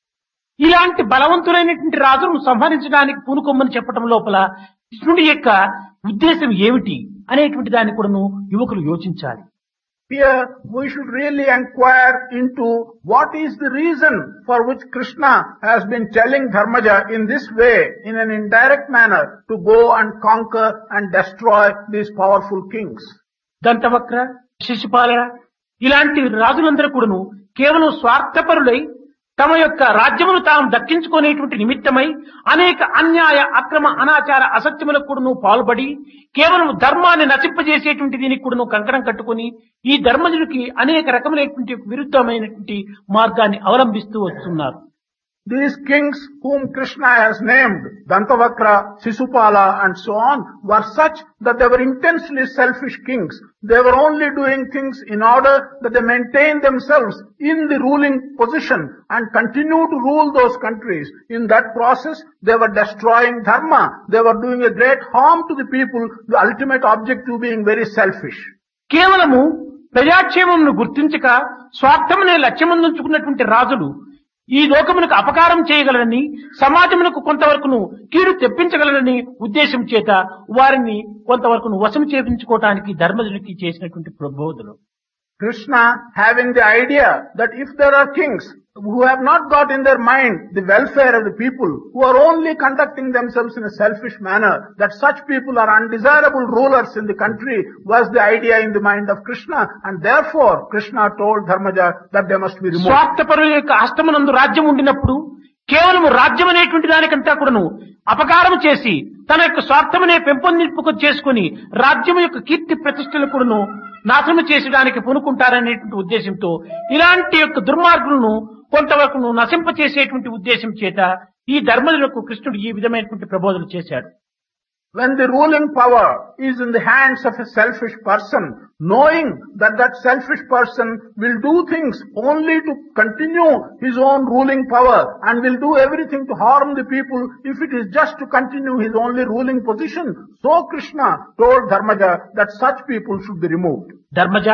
ఇలాంటి బలవంతులైనటువంటి రాజును సంహరించడానికి పూనుకోమని చెప్పడం లోపల కృష్ణుడి యొక్క ఉద్దేశం ఏమిటి అనేటువంటి దాన్ని కూడాను యువకులు యోచించాలి. Here we should really inquire into what is the reason for which Krishna has been telling Dharmaja in this way, in an indirect manner, to go and conquer and destroy these powerful kings. దంతవక్ర, Shishupala ఇలాంటి రాజులందరూ కూడాను కేవలం స్వార్థపరులై తమ యొక్క రాజ్యమును తాము దక్కించుకునేటువంటి నిమిత్తమై అనేక అన్యాయ, అక్రమ, అనాచార, అసత్యములకు కూడాను పాల్పడి కేవలం ధర్మాన్ని నశింపజేసేటువంటి దీనికి కూడాను కంకణం కట్టుకుని ఈ ధర్మజుడికి అనేక రకములైనటువంటి విరుద్ధమైనటువంటి మార్గాన్ని అవలంబిస్తూ వస్తున్నారు. These kings whom Krishna has named, Dantavakra, Sisupala and so on, were such that they were intensely selfish kings. They were only doing things in order that they maintain themselves in the ruling position and continue to rule those countries. In that process, they were destroying dharma. They were doing a great harm to the people, the ultimate objective being very selfish. కేవలము ప్రజాక్షేమమును గుర్తించక స్వార్థమునే లక్ష్యమందుంచుకున్నటువంటి రాజులు ఈ లోకమునకు అపకారం చేయగలరని, సమాజమునకు కొంతవరకును కీడు తెప్పించగలరని ఉద్దేశం చేత వారిని కొంతవరకును వశం చేయించుకోవటానికి ధర్మజుడికి చేసినటువంటి ప్రబోధలు. Krishna, having the idea that if there are kings who have not got in their mind the welfare of the people, who are only conducting themselves in a selfish manner, that such people are undesirable rulers in the country, was the idea in the mind of Krishna, and therefore Krishna told Dharmaja that they must be removed. స్వార్థపరుల యొక్క హస్తమునందు రాజ్యం ఉండినప్పుడు కేవలం రాజ్యం అనేటువంటి దానికంతా కూడాను అపకారం చేసి తన యొక్క స్వార్థమునే పెంపొందింపుకు చేసుకుని రాజ్యం యొక్క కీర్తి ప్రతిష్టలు కూడాను నాశనం చేసడానికి పూనుకుంటారనేటువంటి ఉద్దేశంతో ఇలాంటి యొక్క దుర్మార్గులను కొంతవరకు నశింపచేసేటువంటి ఉద్దేశం చేత ఈ ధర్మజులకు కృష్ణుడు ఈ విధమైనటువంటి ప్రబోధనలు చేశాడు. When the ruling power is in the hands of a selfish person, knowing that that selfish person will do things only to continue his own ruling power and will do everything to harm the people if it is just to continue his only ruling position, so Krishna told Dharmaja that such people should be removed. Dharmaja,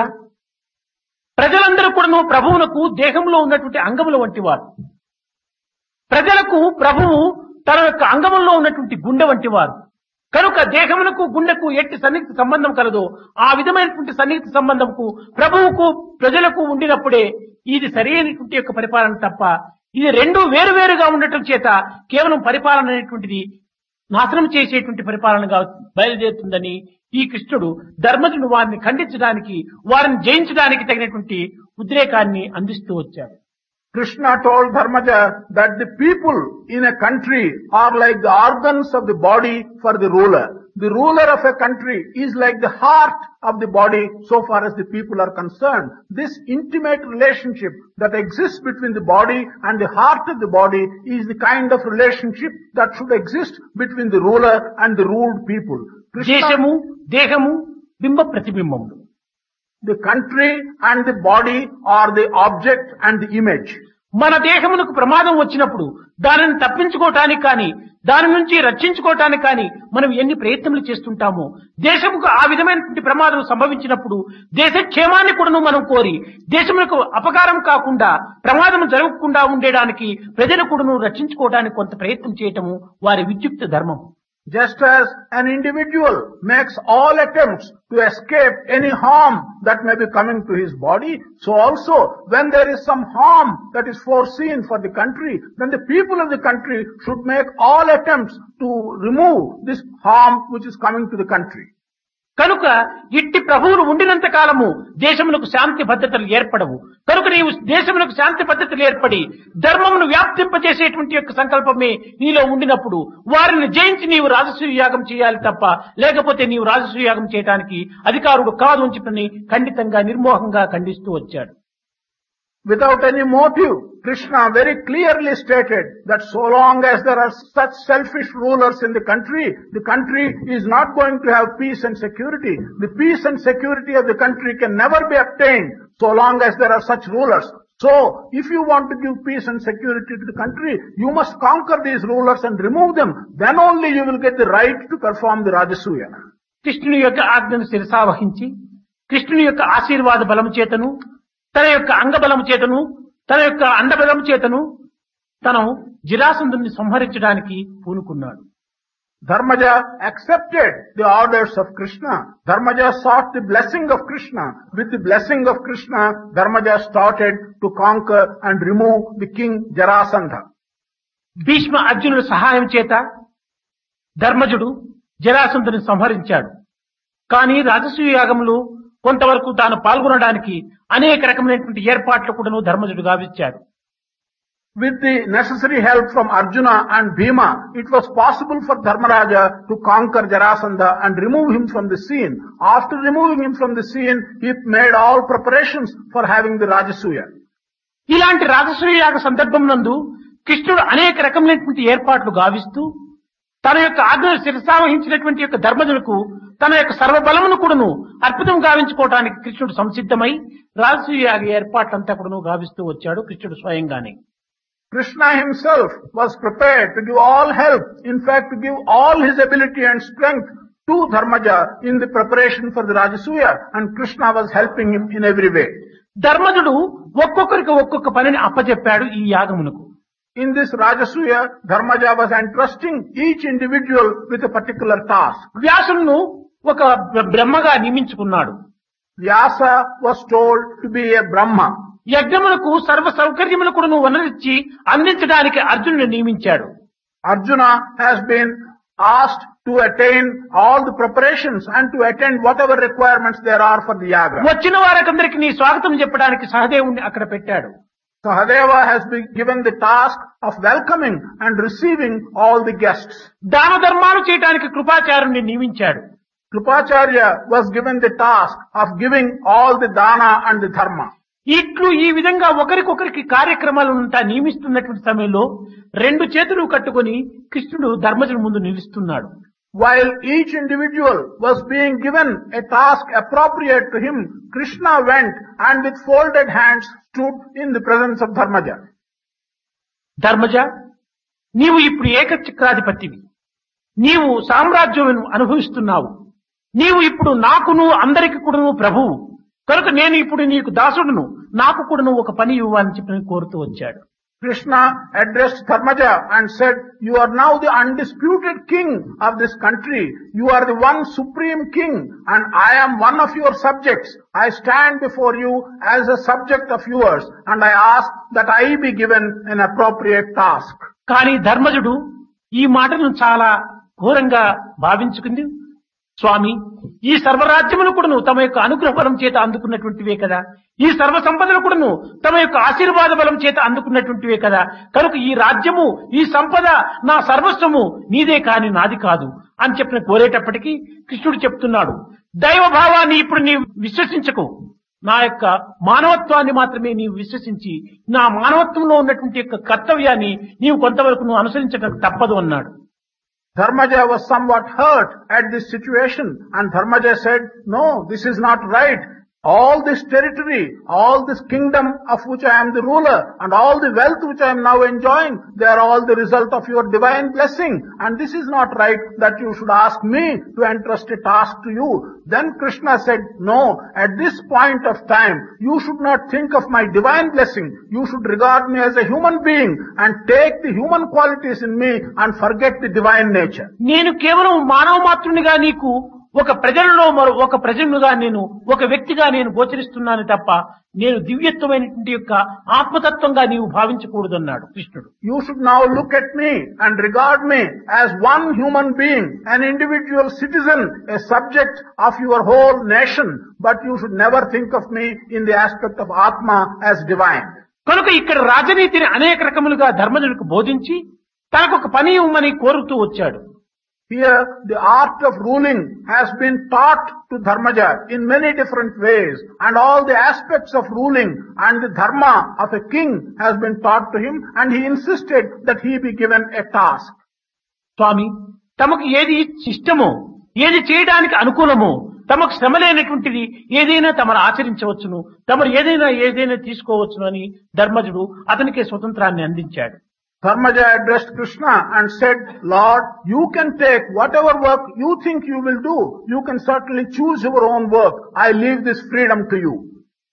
ప్రజలందరూ కూడాను ప్రభువునకు దేహంలో ఉన్నటువంటి అంగముల వంటి వారు. ప్రజలకు ప్రభువు తన యొక్క అంగముల్లో ఉన్నటువంటి గుండె వంటి వారు. కనుక దేహమునకు గుండెకు ఎట్టి సన్నిహిత సంబంధం కలదో ఆ విధమైనటువంటి సన్నిహిత సంబంధంకు ప్రభువుకు ప్రజలకు ఉండినప్పుడే ఇది సరైనటువంటి యొక్క పరిపాలన తప్ప ఇది రెండు వేరు వేరుగా ఉండటం చేత కేవలం పరిపాలన అనేటువంటిది నాశనం చేసేటువంటి పరిపాలనగా బయలుదేరుతుందని ఈ కృష్ణుడు ధర్మజుడు వారిని ఖండించడానికి వారిని జయించడానికి తగినటువంటి ఉద్రేకాన్ని అందిస్తూ వచ్చాడు. Krishna told Dharmaja that the people in a country are like the organs of the body for the ruler. The ruler of a country is like the heart of the body so far as the people are concerned. This intimate relationship that exists between the body and the heart of the body is the kind of relationship that should exist between the ruler and the ruled people. దేశము దేహము బింబ ప్రతిబింబములు. The country and the body are the object and the image. మన దేహమునకు ప్రమాదం వచ్చినప్పుడు దానిని తప్పించుకోవటానికి కానీ దాని నుంచి రక్షించుకోవటానికి కానీ మనం ఎన్ని ప్రయత్నములు చేస్తుంటామో, దేశముకు ఆ విధమైనటువంటి ప్రమాదం సంభవించినప్పుడు దేశ క్షేమాన్ని కూడాను మనం కోరి దేశములకు అపకారం కాకుండా ప్రమాదం జరగకుండా ఉండేడానికి ప్రజలు కూడాను రక్షించుకోవడానికి కొంత ప్రయత్నం చేయటము వారి విద్యుక్త ధర్మం. Just as an individual makes all attempts to escape any harm that may be coming to his body, so also when there is some harm that is foreseen for the country, then the people of the country should make all attempts to remove this harm which is coming to the country. కనుక ఇట్టి ప్రభువులు ఉండినంత కాలము దేశములకు శాంతి భద్రతలు ఏర్పడవు. కనుక నీవు దేశములకు శాంతి భద్రతలు ఏర్పడి ధర్మమును వ్యాప్తింపజేసేటువంటి యొక్క సంకల్పమే నీలో ఉండినప్పుడు వారిని జయించి నీవు రాజసూయ యాగం చేయాలి తప్ప, లేకపోతే నీవు రాజసూయ యాగం చేయడానికి అధికారుడు కాదు అని చెప్పని ఖండితంగా నిర్మోహంగా ఖండిస్తూ వచ్చాడు. Without any motive, Krishna very clearly stated that so long as there are such selfish rulers in the country, the country is not going to have peace and security. The peace and security of the country can never be obtained so long as there are such rulers. So, if you want to give peace and security to the country, you must conquer these rulers and remove them. Then only you will get the right to perform the Rajasuya. కృష్ణుని యొక్క ఆజ్ఞను శిరసావహించి కృష్ణుని యొక్క ఆశీర్వాద బలము చేతను తన యొక్క అంగబలము చేతను తన యొక్క అండబలము చేతను తను జరాసంధుని సంహరించడానికి పూనుకున్నాడు. Dharmaja accepted the orders of Krishna. Dharmaja sought the blessing of Krishna. With the blessing of Krishna, Dharmaja started to conquer and remove the king Jarasandha. Bhishma అర్జునుల సహాయం చేత ధర్మజుడు జరాసంధుని సంహరించాడు. కానీ రాజసూయ యాగంలో కొంతవరకు తాను పాల్గొనడానికి అనేక రకమైనటువంటి ఏర్పాట్లు కూడాను ధర్మజుడు గావించాడు. With the necessary help from Arjuna and Bhima, it was possible for Dharmaraja to conquer Jarasandha and remove him from the scene. After removing him from the scene, he made all preparations for having the Rajasuya. ఇలాంటి రాజసూయ యాగ సందర్భం నందు కృష్ణుడు అనేక రకమైనటువంటి ఏర్పాట్లు గావిస్తూ తన యొక్క ఆజ్ఞను శిరసావహించినటువంటి యొక్క ధర్మజులకు తన యొక్క సర్వబలమును కూడాను అర్పితం గావించుకోవడానికి కృష్ణుడు సంసిద్ధమై రాజసూయ యాగ ఏర్పాట్లంతా కూడాను గావిస్తూ వచ్చాడు కృష్ణుడు స్వయంగానే. Krishna himself was prepared to give all help, in fact to give all his ability and strength to Dharmaja in the preparation for the Rajasuya, and Krishna was helping him in every way. ధర్మజుడు ఒక్కొక్కరికి ఒక్కొక్క పనిని అప్పచెప్పాడు ఈ యాగమునకు. In this Rajasuya, Dharmaja was entrusting each individual with a particular task. వ్యాసును ఒక బ్రహ్మగా నియమించుకున్నాడు. Vyasa was told to be a Brahma. యజ్ఞములకు సర్వ సౌకర్యములు కూడా వనరిచ్చి అందించడానికి అర్జునుని నియమించాడు. Arjuna has been asked to attain all the preparations and to attend whatever requirements there are for the yaga. వచ్చిన వారందరికీ నీ స్వాగతం చెప్పడానికి సహదేవుని అక్కడ పెట్టాడు. Sahadeva has been given the task of welcoming and receiving all the guests. దాన ధర్మాలు చేయడానికి కృపాచార్యుని నియమించాడు. Krupacharya was given the task of giving all the dana and the dharma. ఇట్లు ఈ విధంగా ఒకరికొకరికి కార్యక్రమాలంతా నియమిస్తున్నటువంటి సమయంలో రెండు చేతులు కట్టుకొని కృష్ణుడు ధర్మజుని ముందు నిలుస్తున్నాడు. While each individual was being given a task appropriate to him, Krishna went and with folded hands stood in the presence of Dharmaja. Dharmaja, నీవు ఇప్పుడు ఏకచక్రాధిపతివి. నీవు సామ్రాజ్యం అనుభవిస్తున్నావు. నీవు ఇప్పుడు నాకును అందరికి కూడాను ప్రభువు. కనుక నేను ఇప్పుడు నీకు దాసుడును, నాకు కూడా నువ్వు ఒక పని ఇవ్వాలని చెప్పి కోరుతూ వచ్చాడు. Krishna addressed Dharmaja and said, you are now the undisputed king of this country. You are the one supreme king and I am one of your subjects. I stand before you as a subject of yours and I ask that I be given an appropriate task. కానీ ధర్మజుడు ఈ మాటను చాలా ఘోరంగా భావించుకుంది. స్వామి, ఈ సర్వరాజ్యమును కూడాను తమ యొక్క అనుగ్రహ బలం చేత అందుకున్నటువంటివే కదా, ఈ సర్వ సంపదలు కూడాను తమ యొక్క ఆశీర్వాద బలం చేత అందుకున్నటువంటివే కదా, కనుక ఈ రాజ్యము ఈ సంపద నా సర్వస్వము నీదే కాని నాది కాదు అని చెప్పిన కోరేటప్పటికీ కృష్ణుడు చెప్తున్నాడు, దైవ భావాన్ని ఇప్పుడు నీవు విశ్వసించకు, నా యొక్క మానవత్వాన్ని మాత్రమే నీవు విశ్వసించి నా మానవత్వంలో ఉన్నటువంటి యొక్క కర్తవ్యాన్ని నీవు కొంతవరకు నువ్వు అనుసరించడం తప్పదు అన్నాడు. Dharmaja was somewhat hurt at this situation and Dharmaja said, no, this is not right. All this territory, all this kingdom of which I am the ruler and all the wealth which I am now enjoying, they are all the result of your divine blessing and this is not right that you should ask me to entrust a task to you. Then Krishna said, no, at this point of time, you should not think of my divine blessing. You should regard me as a human being and take the human qualities in me and forget the divine nature. నేను కేవలం మానవ మాత్రునిగా నీకు ఒక ప్రజలలో మరో ఒక ప్రజలుగా నేను ఒక వ్యక్తిగా నేను గోచరిస్తున్నాను తప్ప నేను దివ్యత్వమైనటువంటి యొక్క ఆత్మతత్వంగా నీవు భావించకూడదన్నాడు కృష్ణుడు. You should now look at me and regard me as one human being, an individual citizen, a subject of your whole nation, but you should never think of me in the aspect of Atma as divine. కనుక ఇక్కడ రాజనీతిని అనేక రకములుగా ధర్మజుడికి బోధించి తనకు ఒక పని ఇవ్వమని కోరుతూ వచ్చాడు. Here, the art of ruling has been taught to Dharmaja in many different ways and all the aspects of ruling and the dharma of a king has been taught to him and he insisted that he be given a task. స్వామి, తమకు ఏది ఇష్టమో, ఏది చేయడానికి అనుకూలమో, తమకు శ్రమ లేనటువంటిది ఏదైనా తమరు ఆచరించవచ్చును, తమరు ఏదైనా ఏదైనా తీసుకోవచ్చును అని ధర్మజుడు అతనికే స్వతంత్రాన్ని అందించాడు. Dharmaja addressed Krishna and said, Lord, you can take whatever work you think you will do. You can certainly choose your own work. I leave this freedom to you.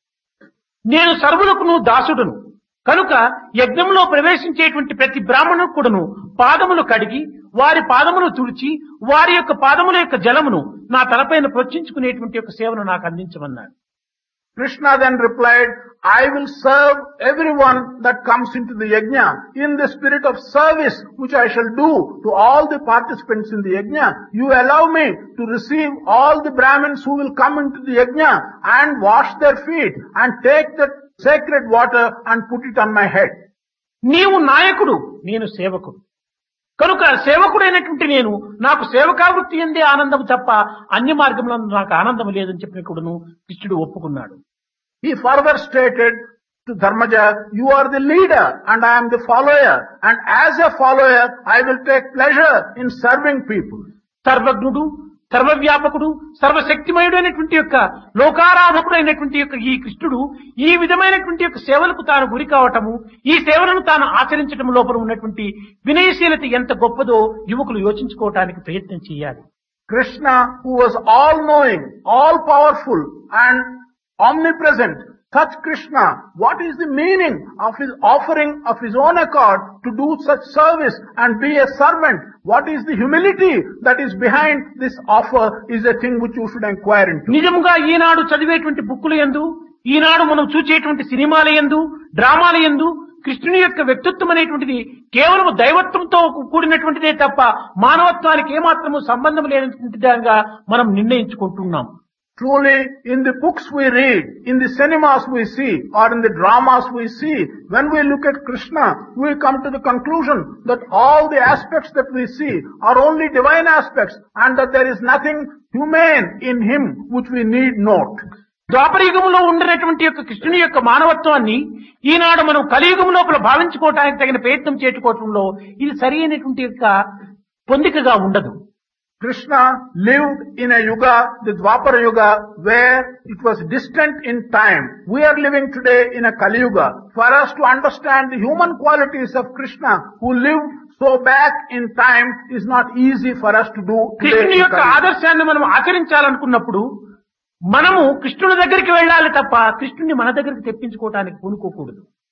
నేను సర్వులకును దాసుడును కనుక యజ్ఞంలో ప్రవేశించేటువంటి ప్రతి బ్రాహ్మణుడు కూడాను పాదములు కడిగి వారి పాదములు తుడిచి వారి యొక్క పాదముల యొక్క జలమును నా తలపైన ప్రోక్షించుకునేటువంటి యొక్క సేవను నాకు అందించమన్నాడు. Krishna then replied, I will serve everyone that comes into the yajna in the spirit of service which I shall do to all the participants in the yajna. You allow me to receive all the Brahmins who will come into the yajna and wash their feet and take the sacred water and put it on my head. నీవు నాయకుడు, నేను సేవకుడు కనుక సేవకుడైనటువంటి నేను నాకు సేవకావృత్తి ఎందే ఆనందం తప్ప అన్ని మార్గంలో నాకు ఆనందం లేదని చెప్పినప్పుడును కృష్ణుడు ఒప్పుకున్నాడు. He further stated to Dharmaja, you are the leader and I am the follower and as a follower I will take pleasure in serving people. సర్వజ్ఞుడు, సర్వవ్యాపకుడు, సర్వశక్తిమయుడు అయినటువంటి యొక్క లోకారాధకుడైనటువంటి యొక్క ఈ కృష్ణుడు ఈ విధమైనటువంటి యొక్క సేవలకు తాను గురి కావటము, ఈ సేవలను తాను ఆచరించడం లోపల ఉన్నటువంటి వినయశీలత ఎంత గొప్పదో యువకులు యోచించుకోవటానికి ప్రయత్నం చేయాలి. Krishna, who was all-knowing, all-powerful and omnipresent, such Krishna, what is the meaning of his offering of his own accord to do such service and be a servant? What is the humility that is behind this offer is a thing which you should inquire into. నిజముగా ఈనాడు చదివేటువంటి బుక్కుల యందు, ఈనాడు మనం చూచేటువంటి సినిమాల యందు, డ్రామాల యందు కృష్ణుని యొక్క వ్యక్తిత్వం అనేటువంటిది కేవలం దైవత్వంతో కూడినటువంటిదే తప్ప మానవత్వానికి ఏమాత్రము సంబంధం లేనటువంటిదిగా మనం నిర్ణయించుకుంటున్నాం. Truly, in the books we read, in the cinemas we see, or in the dramas we see, when we look at Krishna, we come to the conclusion that all the aspects that we see are only divine aspects and that there is nothing humane in him which we need note. ద్వాపరయుగంలో ఉండేటువంటి యొక్క కృష్ణుని యొక్క మానవత్వాన్ని ఈనాడు మనం కలియుగం లోపల భావించుకోవటానికి తగిన ప్రయత్నం చేసుకోవటంలో ఇది సరి అయినటువంటి యొక్క పొందికగా ఉండదు. Krishna lived in a yuga, the Dwapara Yuga, where it was distant in time. We are living today in a Kali Yuga. For us to understand the human qualities of Krishna, who lived so back in time, is not easy for us to do today. కృష్ణుని యొక్క ఆదర్శాన్ని మనం ఆచరించాలనుకున్నప్పుడు మనము కృష్ణుని దగ్గరికి వెళ్ళాలి తప్ప కృష్ణుని మన దగ్గరికి తెప్పించుకోవటానికి పూనుకోకూడదు.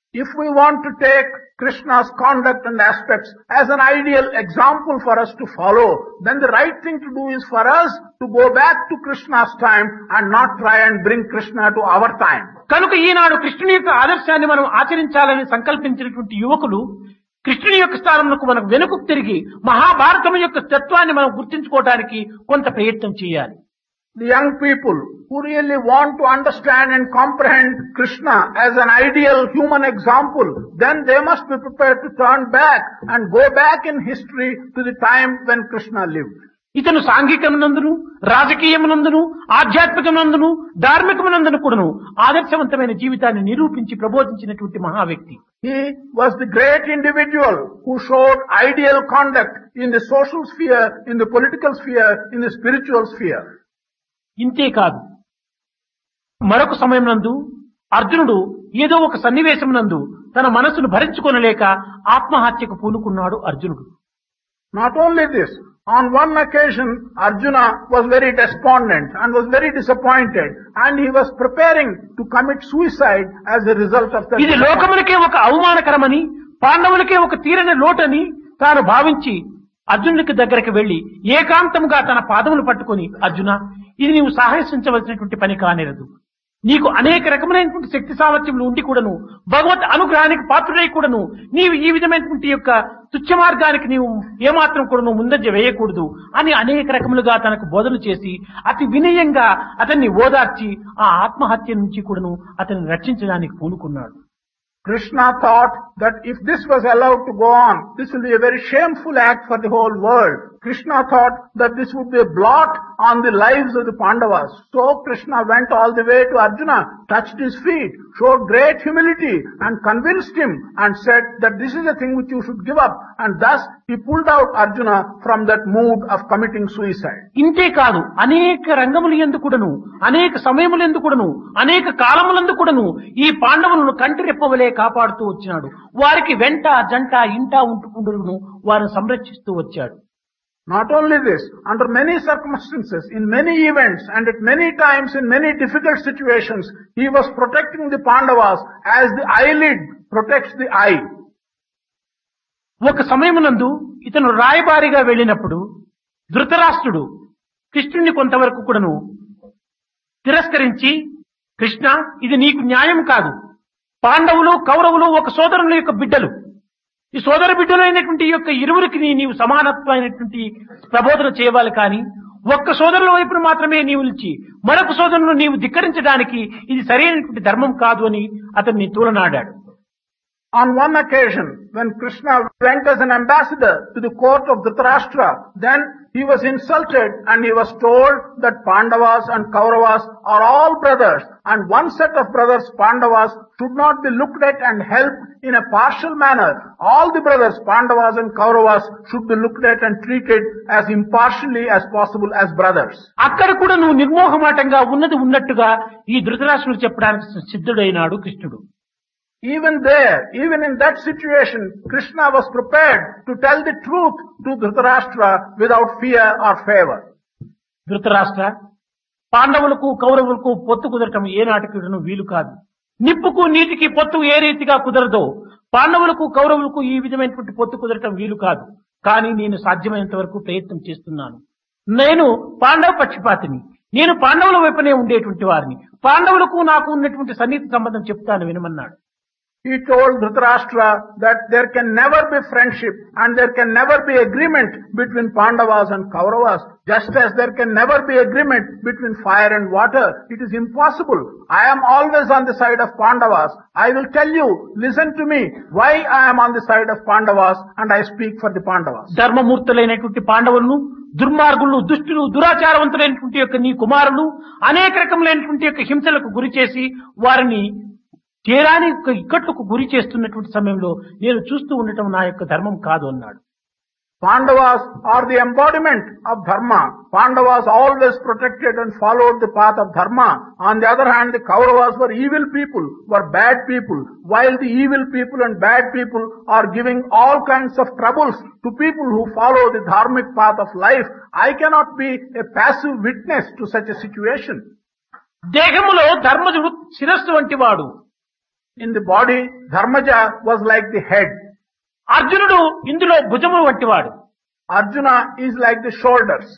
If we want to take Krishna's conduct and aspects as an ideal example for us to follow, then the right thing to do is for us to go back to Krishna's time and not try and bring Krishna to our time. కనుక ఈనాడు కృష్ణుని యొక్క ఆదర్శాన్ని మనం ఆచరించాలని సంకల్పించినటువంటి యువకులు కృష్ణుని యొక్క స్థానంలో మనం వెనుకకు తిరిగి మహాభారతం యొక్క తత్వాన్ని మనం గుర్తించుకోవడానికి కొంత ప్రయత్నం చేయాలి. The young people who really want to understand and comprehend Krishna as an ideal human example, then they must be prepared to turn back and go back in history to the time when Krishna lived. ఇతను సాంఘికమునందును రాజకీయమునందును ఆధ్యాత్మికమునందును ధార్మికమునందును కూడాను ఆదర్శవంతమైన జీవితాన్ని నిరూపించి ప్రబోధించినటువంటి మహా వ్యక్తి. He was the great individual who showed ideal conduct in the social sphere, in the political sphere, in the spiritual sphere. ఇంతే కాదు, మరొక సమయం నందు అర్జునుడు ఏదో ఒక సన్నివేశం నందు తన మనసును భరించుకొనలేక ఆత్మహత్యకు పూనుకున్నాడు అర్జునుడు. Not only this, on one occasion Arjuna was very despondent and was very disappointed, and he was preparing to commit suicide as a result of that. ఇది లోకములకే ఒక అవమానకరమని, పాండవులకే ఒక తీరని లోటని తాను భావించి అర్జునుడికి దగ్గరికి వెళ్లి ఏకాంతంగా తన పాదములు పట్టుకుని, అర్జున, ఇది నీవు సాహసించవలసినటువంటి పని కానేరదు. నీకు అనేక రకమైనటువంటి శక్తి సామర్థ్యములు ఉండి కూడాను, భగవత్ అనుగ్రహానికి పాత్రుడై కూడాను నీవు ఈ విధమైనటువంటి యొక్క తుచ్చ మార్గానికి నీవు ఏమాత్రం కూడాను ముందంజ వేయకూడదు అని అనేక రకములుగా తనకు బోధన చేసి అతి వినయంగా అతన్ని ఓదార్చి ఆ ఆత్మహత్య నుంచి కూడాను అతన్ని రక్షించడానికి పూనుకున్నాడు. Krishna thought that if this was allowed to go on, this will be a very shameful act for the whole world. Krishna thought that this would be a blot on the lives of the Pandavas. So Krishna went all the way to Arjuna, touched his feet, showed great humility and convinced him and said that this is a thing which you should give up. And thus he pulled out Arjuna from that mood of committing suicide. ఇంతే కాదు, అనేక రంగములు యందు కూడాను, అనేక సమయములు యందు కూడాను, అనేక కాలములందు కూడాను ఈ పాండవులను కంటి రెప్పవలే కాపాడుతూ వచ్చినాడు. వారికి వెంట జంట ఇంట ఉంటుకుండును వారిని సంరక్షిస్తూ వచ్చాడు. Not only this, under many circumstances, in many events, and at many times in many difficult situations, he was protecting the Pandavas as the eyelid protects the eye. ఒక సమయమునందు ఇతను రాయబారిగా వెళ్ళినప్పుడు ధృతరాష్ట్రుడు కృష్ణుని కొంతవరకు కూడాను తిరస్కరించి, కృష్ణ, ఇది నీకు న్యాయం కాదు. పాండవులు కౌరవులు ఒక సోదరుల యొక్క బిడ్డలు. ఈ సోదర బిడ్డలైనటువంటి యొక్క ఇరువురికి నీవు సమానత్వమైనటువంటి ప్రబోధన చేయవాలి, కానీ ఒక్క సోదరుల వైపును మాత్రమే నీవు నిలిచి మరొక సోదరులను నీవు ధిక్కరించడానికి ఇది సరైనటువంటి ధర్మం కాదు అని అతన్ని తూలనాడాడు. On one occasion, when Krishna went as an ambassador to the court of Dhritarashtra, then he was insulted and he was told that Pandavas and Kauravas are all brothers, and one set of brothers, Pandavas, should not be looked at and helped in a partial manner. All the brothers, Pandavas and Kauravas, should be looked at and treated as impartially as possible as brothers. అక్కడ కూడా నువ్వు నిర్మోహమాటంగా ఉన్నది ఉన్నట్టుగా ఈ ధృతరాష్ట్రుడు చెప్పడానికి సిద్ధుడైనాడు కృష్ణుడు. Even there, even in that situation, Krishna was prepared to tell the truth to Dhritarashtra without fear or favor. Dhritarashtra, పాండవులకు కౌరవులకు పొత్తు కుదరటం ఏనాటికి వీలు కాదు. నిప్పుకు నీటికి పొత్తు ఏ రీతిగా కుదరదో పాండవులకు కౌరవులకు ఈ విధమైనటువంటి పొత్తు కుదరటం వీలు కాదు. కానీ నేను సాధ్యమైనంత వరకు ప్రయత్నం చేస్తున్నాను. నేను పాండవ పక్షపాతిని, నేను పాండవుల వైపునే ఉండేటువంటి వారిని, పాండవులకు నాకు ఉన్నటువంటి సన్నిహిత సంబంధం చెప్తాను వినమన్నాడు. He told Dhritarashtra that there can never be friendship and there can never be agreement between Pandavas and Kauravas, just as there can never be agreement between fire and water. It is impossible. I am always on the side of Pandavas. I will tell you, listen to me, why I am on the side of Pandavas, and I speak for the Pandavas. ధర్మమూర్తులైనటువంటి పాండవులను దుర్మార్గులు, దుష్టులు, దురాచారవంతులైనటువంటి యొక్క నీ కుమారులు అనేక రకములైనటువంటి యొక్క హింసలకు గురి చేసి వారిని తీరాని ఇక్కట్లకు గురి చేస్తున్నటువంటి సమయంలో నేను చూస్తూ ఉండటం నా యొక్క ధర్మం కాదు అన్నాడు. Pandavas are the embodiment of dharma. Pandavas always protected and followed the path of dharma. On the other hand, the Kauravas were evil people, were bad people. While the evil people and bad people are giving all kinds of troubles to people who follow the dharmic path of life, I cannot be a passive witness to such a situation. దేహములో ధర్మజుడు శిరస్సు వంటి వాడు. In the body, Dharmaja was like the head. అర్జునుడు ఇందులో భుజము వంటివాడు. Arjuna is like the shoulders.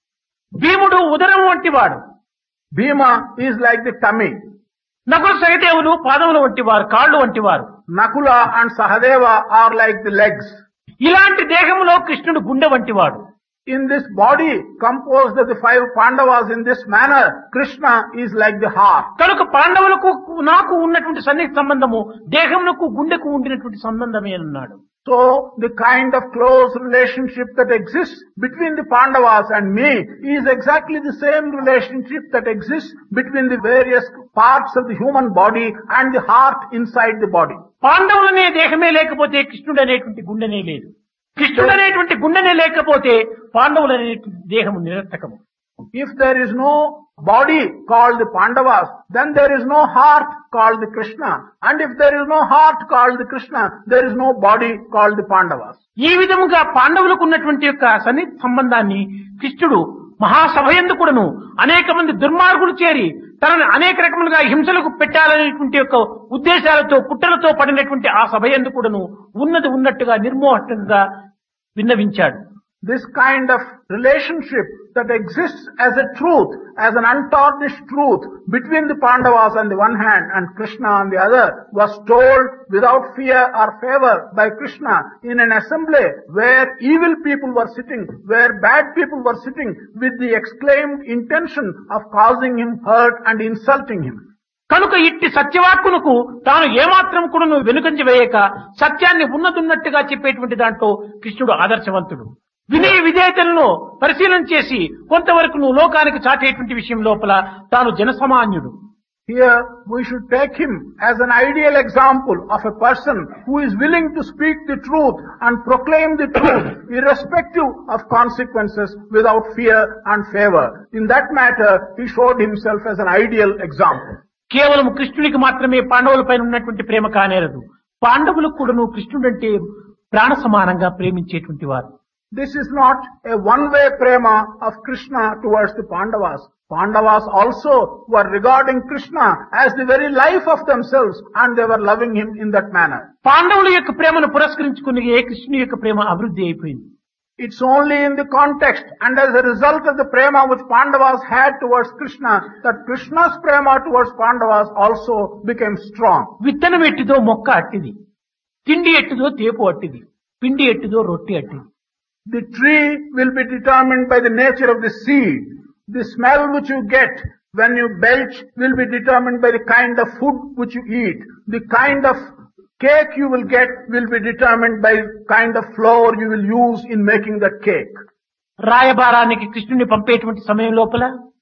భీముడు ఉదరం వంటివాడు. Bhima is like the tummy. Nakula సహదేవులు పాదముల వంటివారు, కాళ్ళు వంటివారు. Nakula and Sahadeva are like the legs. ఇలాంటి దేహములో కృష్ణుడు గుండె వంటివాడు. In this body composed of the five Pandavas in this manner, Krishna is like the heart. కనుక పాండవులకు నాకు ఉన్నటువంటి సన్నిహిత సంబంధము దేహమునకు గుండెకు ఉండినటువంటి సంబంధమే అన్నాడు. So the kind of close relationship that exists between the Pandavas and me is exactly the same relationship that exists between the various parts of the human body and the heart inside the body. పాండవులనే దేహమే లేకపోతే కృష్ణుడు అనేటువంటి గుండెనే లేదు. కృష్ణుడు అనేటువంటి గుండెనే లేకపోతే పాండవులు అనేటువంటి దేహము నిరర్థకము. If there is no body called the Pandavas, then there is no heart called the Krishna. And if there is no heart called the Krishna, there is no body called the Pandavas. ఈ విధముగా పాండవులకు ఉన్నటువంటి యొక్క సన్నిహిత సంబంధాన్ని కృష్ణుడు మహాసభయందు కూడాను అనేక మంది దుర్మార్గులు చేరి తనని అనేక రకములుగా హింసలకు పెట్టాలనేటువంటి యొక్క ఉద్దేశాలతో కుట్రలతో పడినటువంటి ఆ సభయందు కూడాను ఉన్నది ఉన్నట్టుగా నిర్మోహంగా విన్నవించాడు. This kind of relationship that exists as a truth, as an untarnished truth between the Pandavas on the one hand and Krishna on the other was told without fear or favor by Krishna in an assembly where evil people were sitting, where bad people were sitting with the exclaimed intention of causing him hurt and insulting him. కనుక ఇట్టి సత్యవాక్కునకు తాను ఏమాత్రం కూడా నువ్వు వెనుకంజ వేయక సత్యాన్ని ఉన్నదున్నట్టుగా చెప్పేటువంటి దాంట్లో కృష్ణుడు ఆదర్శవంతుడు. వినయ విధేయతలను పరిశీలన చేసి కొంతవరకు నువ్వు లోకానికి చాటేటువంటి విషయం లోపల తాను జనసామాన్యుడు. Here we should take him as an ideal example of a person who is willing to speak the truth and proclaim the truth irrespective of consequences without fear and favor. In that matter, he showed himself as an ideal example. కేవలం కృష్ణునికి మాత్రమే పాండవుల పైన ఉన్నటువంటి ప్రేమ కానేరదు. పాండవులకు కూడా నువ్వు కృష్ణుడంటే ప్రాణ సమానంగా ప్రేమించేటువంటి వారు. This is not a one-way prema of Krishna towards the Pandavas. Pandavas also were regarding Krishna as the very life of themselves and they were loving him in that manner. పాండవుల యొక్క ప్రేమను పురస్కరించుకుని ఏ కృష్ణుని యొక్క ప్రేమ అభివృద్ధి అయిపోయింది. It's only in the context and as a result of the prema which Pandavas had towards Krishna that Krishna's prema towards Pandavas also became strong. విత్తనం ఎట్టిదో మొక్క అట్టిది, తిండి ఎట్టిదో తేపు అట్టిది, పిండి ఎట్టిదో రొట్టి అట్టిది. The tree will be determined by the nature of the seed. The smell which you get when you belch will be determined by the kind of food which you eat. The kind of cake you will get will be determined by the kind of flour you will use in making that cake. రాయబారానికి కృష్ణుని పంపేటువంటి సమయం లోపల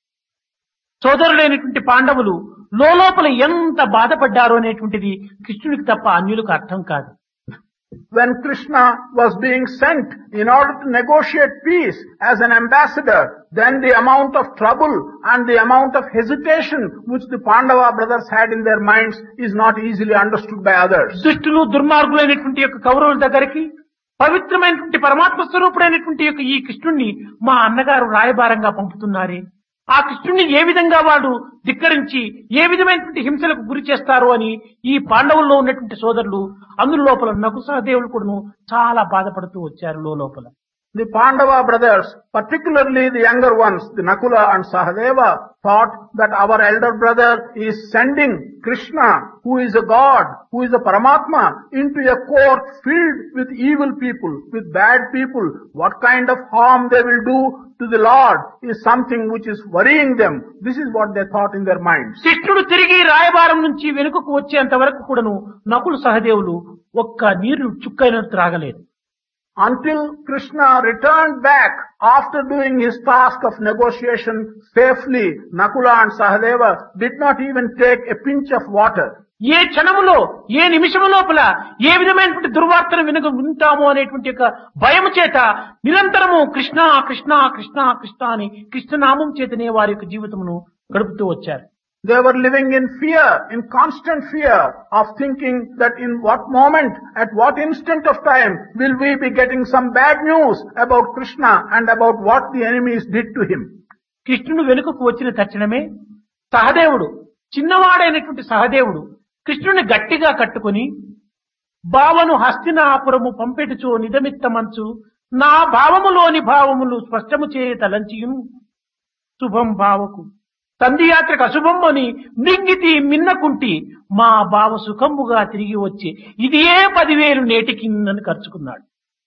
సోదరులైనటువంటి పాండవులు లోపల ఎంత బాధపడ్డారో అనేటువంటిది కృష్ణునికి తప్ప అన్యులకు అర్థం కాదు. When Krishna was being sent in order to negotiate peace as an ambassador, then the amount of trouble and the amount of hesitation which the Pandava brothers had in their minds is not easily understood by others. దుష్టులు దుర్మార్గులైనటువంటి యొక్క కౌరవుల దగ్గరికి పవిత్రమైనటువంటి పరమాత్మ స్వరూపుడైనటువంటి యొక్క ఈ కృష్ణుణ్ణి మా అన్నగారు రాయబారంగా పంపుతున్నారే, ఆ కృష్ణుణ్ణి ఏ విధంగా వాడు ధిక్కరించి ఏ విధమైనటువంటి హింసలకు గురి చేస్తారు అని ఈ పాండవుల్లో ఉన్నటువంటి సోదరులు అందులో లోపల నకుల సహదేవులు కూడా చాలా బాధపడుతూ వచ్చారు లోపల. The Pandava brothers, particularly the younger ones, the Nakula and Sahadeva, thought that our elder brother is sending Krishna, who is a god, who is a Paramatma, into a court filled with evil people, with bad people. What kind of harm they will do to the Lord is something which is worrying them. This is what they thought in their minds. కృష్ణుడు తిరిగి రాయబారం నుంచి వెనుకకు వచ్చేంత వరకు కూడాను నకుల సహదేవులు ఒక్క నీరు చుక్కైన త్రాగలేదు. Until Krishna returned back after doing his task of negotiation safely, Nakula and Sahadeva did not even take a pinch of water. ఏ క్షణములో ఏ నిమిషము లోపల ఏ విధమైనటువంటి దుర్వార్తను వినక వింటామో అనేటువంటి యొక్క భయము చేత నిరంతరము కృష్ణ కృష్ణ కృష్ణ కృష్ణ అని కృష్ణనామం చేతనే వారి యొక్క జీవితమును గడుపుతూ వచ్చారు. They were living in fear, in constant fear of thinking that in what moment, at what instant of time will we be getting some bad news about Krishna and about what the enemies did to him. కృష్ణుడు వెనుకకు వచ్చిన తక్షణమే సహదేవుడు, చిన్నవాడైనటువంటి సహదేవుడు కృష్ణుని గట్టిగా కట్టుకుని భావను హస్తినాపురము పంపెటుచో నిదమిత్తమంచు నా భావములోని భావములు స్పష్టము చేయ తలంచియును శుభం భావకు సంధియాత్రకు అశుభం అని మృంగితి మిన్నకుంటి మా భావ సుఖముగా తిరిగి వచ్చి ఇది ఏ పదివేలు నేటికి నన్ను ఖర్చుకున్నాడు.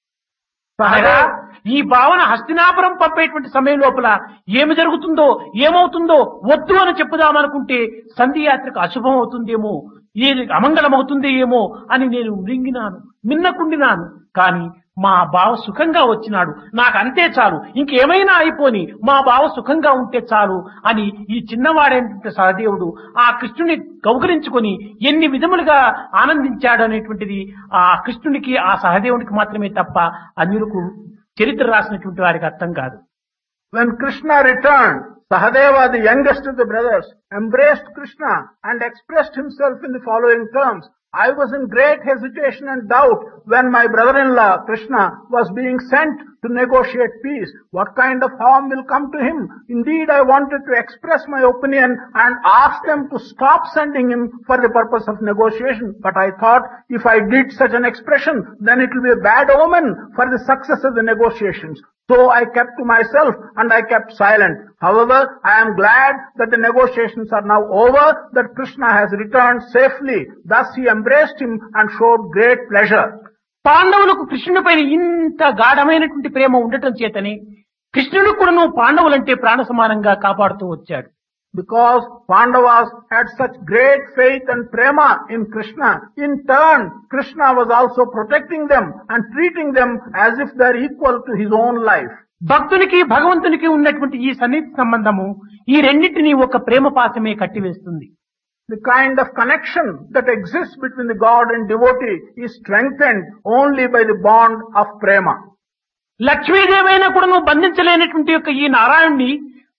సహజా ఈ భావన హస్తినాపురం పంపేటువంటి సమయం లోపల ఏమి జరుగుతుందో ఏమవుతుందో వద్దు అని చెప్పుదామనుకుంటే సంధియాత్రకు అశుభం అవుతుందేమో, ఏది అమంగళం అవుతుంది ఏమో అని నేను మృంగినాను, మిన్నకుండినాను. కానీ మా బావ సుఖంగా వచ్చినాడు, నాకు అంతే చాలు, ఇంకేమైనా అయిపోని మా బావ సుఖంగా ఉంటే చాలు అని ఈ చిన్నవాడైనటువంటి సహదేవుడు ఆ కృష్ణుని కౌగలించుకొని ఎన్ని విధములుగా ఆనందించాడు అనేటువంటిది ఆ కృష్ణునికి ఆ సహదేవునికి మాత్రమే తప్ప అన్యులకు చరిత్ర రాసినటువంటి వారికి అర్థం కాదు. When Krishna returned, Sahadeva, the youngest of the brothers, embraced Krishna and expressed himself in the following terms. I was in great hesitation and doubt when my brother-in-law, Krishna, was being sent to negotiate peace. What kind of harm will come to him? Indeed, I wanted to express my opinion and ask them to stop sending him for the purpose of negotiation. But I thought if I did such an expression, then it will be a bad omen for the success of the negotiations. So I kept to myself and I kept silent. However, I am glad that the negotiations are now over, that Krishna has returned safely. Thus he embraced him and showed great pleasure. పాండవులకు కృష్ణుని పైన ఇంత గాఢమైనటువంటి ప్రేమ ఉండటం చేతనే కృష్ణుడు కూడాను పాండవులంటే ప్రాణ సమానంగా కాపాడుతూ వచ్చాడు. Because Pandavas had such great faith and prema in Krishna, in turn, Krishna was also protecting them and treating them as if they are equal to his own life. భక్తునికి భగవంతునికి ఉన్నటువంటి ఈ సన్నిహిత సంబంధము ఈ రెండింటినీ ఒక ప్రేమ పాశమే కట్టివేస్తుంది. The kind of connection that exists between the God and devotee is strengthened only by the bond of prema. లక్ష్మీదేవైనా కూడాను బంధించలేనటువంటి యొక్క ఈ నారాయణుని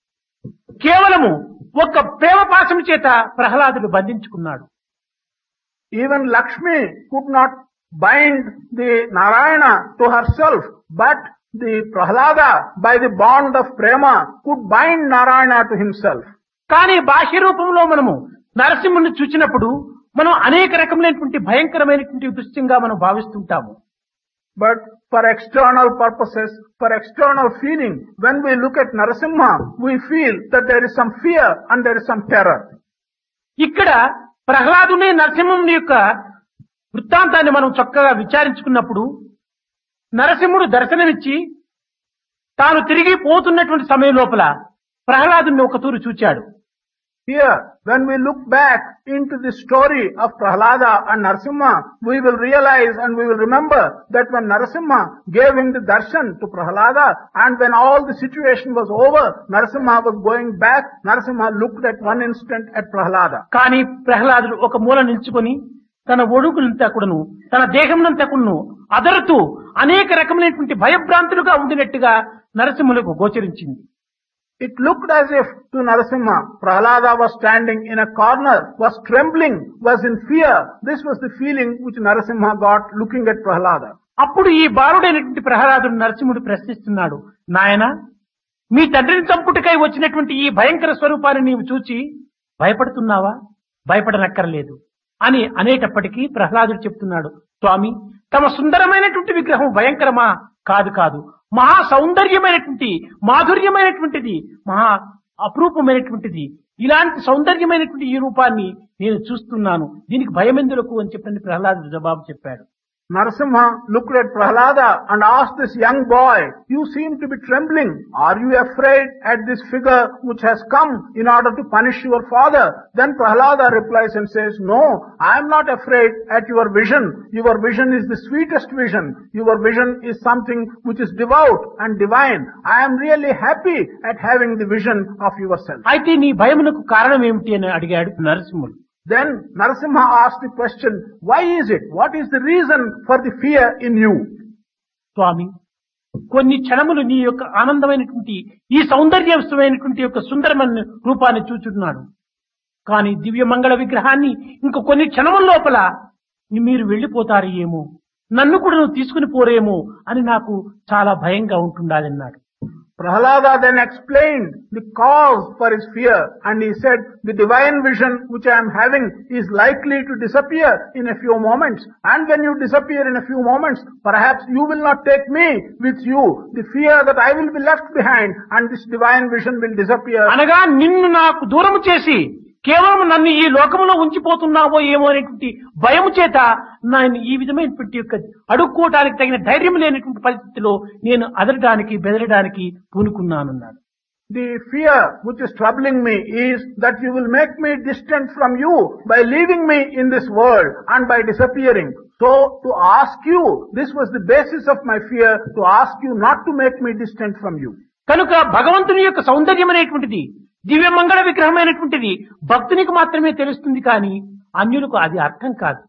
కేవలము ఒక ప్రేమ పాశం చేత ప్రహ్లాదుడు బంధించుకున్నాడు. Even Lakshmi could not bind the Narayana to herself, but the Prahlada, by the bond of prema, could bind Narayana to himself. కానీ బాహ్య రూపంలో మనము నరసింహుని చూచినప్పుడు మనం అనేక రకములైనటువంటి భయంకరమైనటువంటి దృశ్యంగా మనం భావిస్తుంటాము. But for external purposes, for external feeling, when we look at Narasimha, we feel that there is some fear and there is some terror. ఇక్కడ ప్రహ్లాదుని నరసింహుని యొక్క వృత్తాంతాన్ని మనం చక్కగా విచారించుకున్నప్పుడు నరసింహుడు దర్శనమిచ్చి తాను తిరిగి పోతున్నటువంటి సమయం లోపల ప్రహ్లాదుని ఒక తూరు చూచాడు. Here, when we look back into the story of Prahlada and Narasimha, we will realize and we will remember that when Narasimha gave him the darshan to Prahlada and when all the situation was over, Narasimha was going back, Narasimha looked at one instant at Prahlada. కానీ ప్రహ్లాదుడు ఒక మూల నిల్చుకొని తన ఒడుగులంతా కూడాను తన దేహంనంతా కూడాను అదరుతూ అనేక రకమైనటువంటి భయభ్రాంతులుగా ఉండినట్టుగా నరసింహులకు గోచరించింది. It looked as if to Narasimha, Prahlada was standing in a corner, was trembling, was in fear. This was the feeling which Narasimha got looking at Prahlada. అప్పుడు ఈ బాలుడైనటువంటి ప్రహ్లాదుడు నరసింహుడు ప్రశ్నిస్తున్నాడు, నాయన మీ తండ్రిని చంపుటకై వచ్చినటువంటి ఈ భయంకర స్వరూపాన్ని నీవు చూచి భయపడుతున్నావా? భయపడనక్కర్లేదు అని అనేటప్పటికీ ప్రహ్లాదుడు చెప్తున్నాడు, స్వామి తమ సుందరమైనటువంటి విగ్రహం భయంకరమా? కాదు కాదు, మహా సౌందర్యమైనటువంటి మాధుర్యమైనటువంటిది, మహా అపురూపమైనటువంటిది. ఇలాంటి సౌందర్యమైనటువంటి ఈ రూపాన్ని నేను చూస్తున్నాను, దీనికి భయమెందులకు అని చెప్పని ప్రహ్లాదుడు జవాబు చెప్పాడు. Narasimha looked at Prahlada and asked this young boy, you seem to be trembling. Are you afraid at this figure which has come in order to punish your father? Then Prahlada replies and says, no, I am not afraid at your vision. Your vision is the sweetest vision. Your vision is something which is devout and divine. I am really happy at having the vision of yourself. అయితే నీ భయమునకు కారణం ఏమిటి అని అడిగాడు నరసింహుడు. Then Narasimha asked the question, why is it? What is the reason for the fear in you? స్వామి కొన్ని క్షణములు నీ యొక్క ఆనందమైనటువంటి ఈ సౌందర్యమైనటువంటి యొక్క సుందరమైన రూపాన్ని చూచున్నాడు. కానీ దివ్య మంగళ విగ్రహాన్ని ఇంక కొన్ని క్షణముల లోపల మీరు వెళ్లిపోతారు ఏమో, నన్ను కూడా నువ్వు తీసుకుని పోరేమో అని నాకు చాలా భయంగా ఉంటుండాలన్నాడు. Prahalada then explained the cause for his fear, and he said, the divine vision which I am having is likely to disappear in a few moments, and when you disappear in a few moments, perhaps you will not take me with you. The fear that I will be left behind and this divine vision will disappear. అనగా నిన్ను నాకు దూరము చేసి కేవలం నన్ను ఈ లోకములో ఉంచిపోతున్నావో ఏమో అనేటువంటి భయము చేత నేను ఈ విధమైనటువంటి యొక్క అడుక్కోవటానికి తగిన ధైర్యం లేనటువంటి పరిస్థితిలో నేను అదరడానికి బెదరడానికి పూనుకున్నానన్నాడు. The fear which is troubling me is that you will make me distant from you by leaving me in this world and by disappearing. So to ask you, this was the basis of my fear, to ask you not to make me distant from you. కనుక భగవంతుని యొక్క సౌందర్యం అనేటువంటిది దివ్య మంగళ విగ్రహమైనటువంటిది భక్తునికి మాత్రమే తెలుస్తుంది కానీ అన్యులకు అది అర్థం కాదు.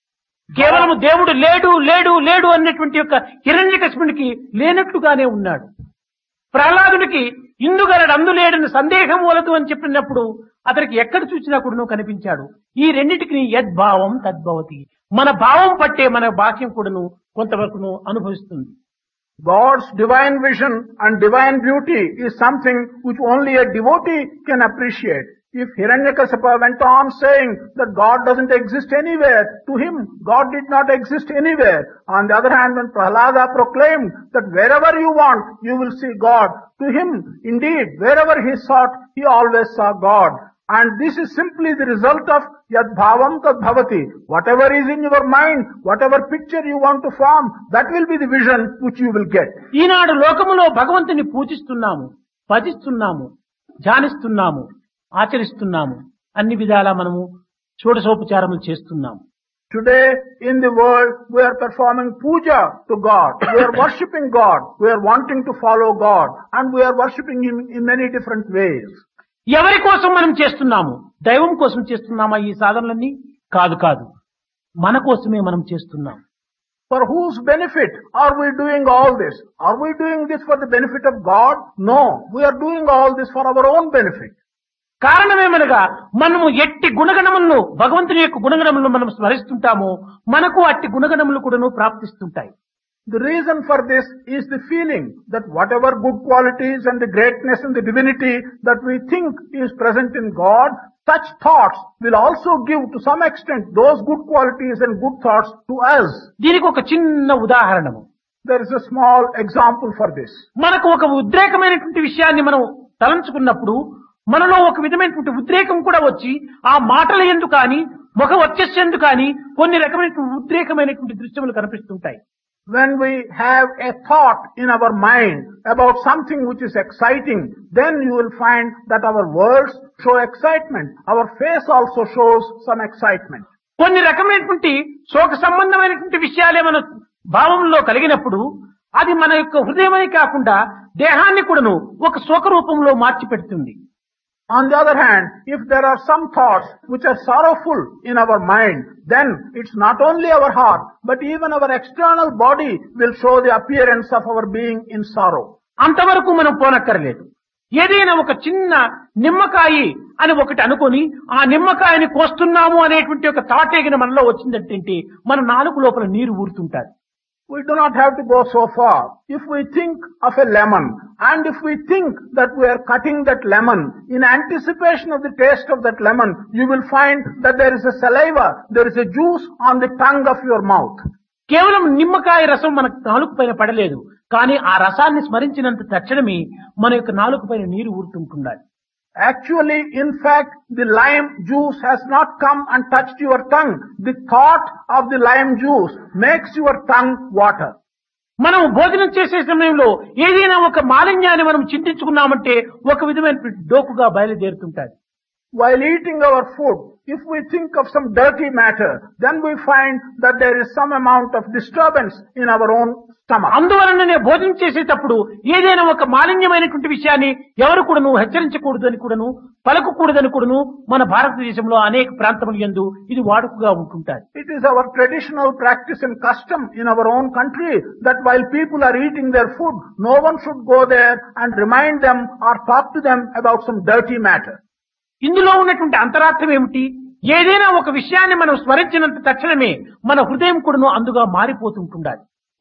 కేవలం దేవుడు లేడు లేడు లేడు అన్నటువంటి యొక్క హిరణ్యకశిపునికి లేనట్లుగానే ఉన్నాడు. ప్రహ్లాదుడికి ఇందుగలడు అందులేడని సందేహం వలదు అని చెప్పినప్పుడు అతనికి ఎక్కడ చూసినా కూడా కనిపించాడు. ఈ రెండింటికి యద్భావం తద్భవతి, మన భావం పట్టే మన బాహ్యం కూడాను కొంతవరకు అనుభవిస్తుంది. God's divine vision and divine beauty is something which only a devotee can appreciate. If Hiranyakasipa went on saying that God doesn't exist anywhere, to him God did not exist anywhere. On the other hand, when Prahlada proclaimed that wherever you want, you will see God, to him, indeed, wherever he sought, he always saw God. And this is simply the result of yad bhavam tad bhavati. Whatever is in your mind, whatever picture you want to form, that will be the vision which you will get. ఈనాడు లోకములో భగవంతుని పూజిస్తున్నాము, భజిస్తున్నాము, ధ్యానిస్తున్నాము, ఆచరిస్తున్నాము, అన్ని విధాలా మనము షోడశోపచారములు చేస్తున్నాము. Today in the world we are performing puja to God. We are worshipping God. We are wanting to follow God. And we are worshipping Him in many different ways. ఎవరి కోసం మనం చేస్తున్నాము? దైవం కోసం చేస్తున్నామా ఈ సాధనలన్నీ? కాదు కాదు, మన కోసమే మనం చేస్తున్నాం. For whose benefit are we doing all this? Are we doing this for the benefit of God? No, we are doing all this for our own benefit. కారణమేమనగా మనము ఎట్టి గుణగణములను భగవంతుని యొక్క గుణగణములను మనం స్మరిస్తుంటామో మనకు అట్టి గుణగణములు కూడాను ప్రాప్తిస్తుంటాయి. The reason for this is the feeling that whatever good qualities and the greatness and the divinity that we think is present in God, such thoughts will also give to some extent those good qualities and good thoughts to us. దీనికి ఒక చిన్న ఉదాహరణము. There is a small example for this. మనకు ఒక ఉద్రేకమైనటువంటి విషయాన్ని మనం తలంచుకున్నప్పుడు మనలో ఒక విధమైనటువంటి ఉద్రేకం కూడా వచ్చి ఆ మాటల యందు కానీ ముఖ వచ్చేసేందు కానీ కొన్ని రకమైనటువంటి ఉద్రేకమైనటువంటి దృశ్యములు కనిపిస్తుంటాయి. When we have a thought in our mind about something which is exciting, then you will find that our words show excitement. Our face also shows some excitement. కొన్ని రకమైనటువంటి శోక సంబంధమైనటువంటి విషయాలే మన భావంలో కలిగినప్పుడు అది మన యొక్క హృదయమే కాకుండా దేహాన్ని కూడాను ఒక శోక రూపంలో మార్చి పెడుతుంది. On the other hand, if there are some thoughts which are sorrowful in our mind, then it's not only our heart, but even our external body will show the appearance of our being in sorrow. అంతవరకు మనం పోనక్కర్లేదు. ఏదైనా ఒక చిన్న నిమ్మకాయి అని ఒకటి అనుకొని ఆ నిమ్మకాయని కోస్తున్నాము అనేటువంటి ఒక థాట్ ఏగిన మనలో వచ్చిందంటే మన నాలుగు లోపల నీరు ఊరుతుంటారు. We do not have to go so far. If we think of a lemon, and if we think that we are cutting that lemon, in anticipation of the taste of that lemon, you will find that there is a saliva, there is a juice on the tongue of your mouth. కేవలం నిమ్మకాయ రసం మన నాలుక పైన పడలేదు, కానీ ఆ రసాన్ని స్మరించినంత తక్షణమే మన యొక్క నాలుక పైన నీరు ఊరుతుంటుండాలి. Actually, in fact, the lime juice has not come and touched your tongue. The thought of the lime juice makes your tongue water. మనం భోజనం చేసే సమయంలో ఏదైనా ఒక మాలిన్యాన్ని మనం చింతించుకున్నామంటే ఒక విధమైన డోకుగా బయలుదేరుతుంటాది. While eating our food, if we think of some dirty matter, then we find that there is some amount of disturbance in our own stomach. అందువలననే భోజనం చేసేటప్పుడు ఏదైనా ఒక మాలిన్యమైనటువంటి విషయాన్ని ఎవరు కూడాను హెచ్చరించకూడదని కూడాను పలకకూడదని కూడాను మన భారతదేశంలో అనేక ప్రాంతముల యందు ఇది వాడుకగా ఉంటుంటారు. It is our traditional practice and custom in our own country that while people are eating their food, no one should go there and remind them or talk to them about some dirty matter. ఇందులో ఉన్నటువంటి అంతరార్థం ఏమిటి? ఏదైనా ఒక విషయాన్ని మనం స్మరించినంత తక్షణమే మన హృదయం కూడాను అందుగా మారిపోతుంటుండాలి.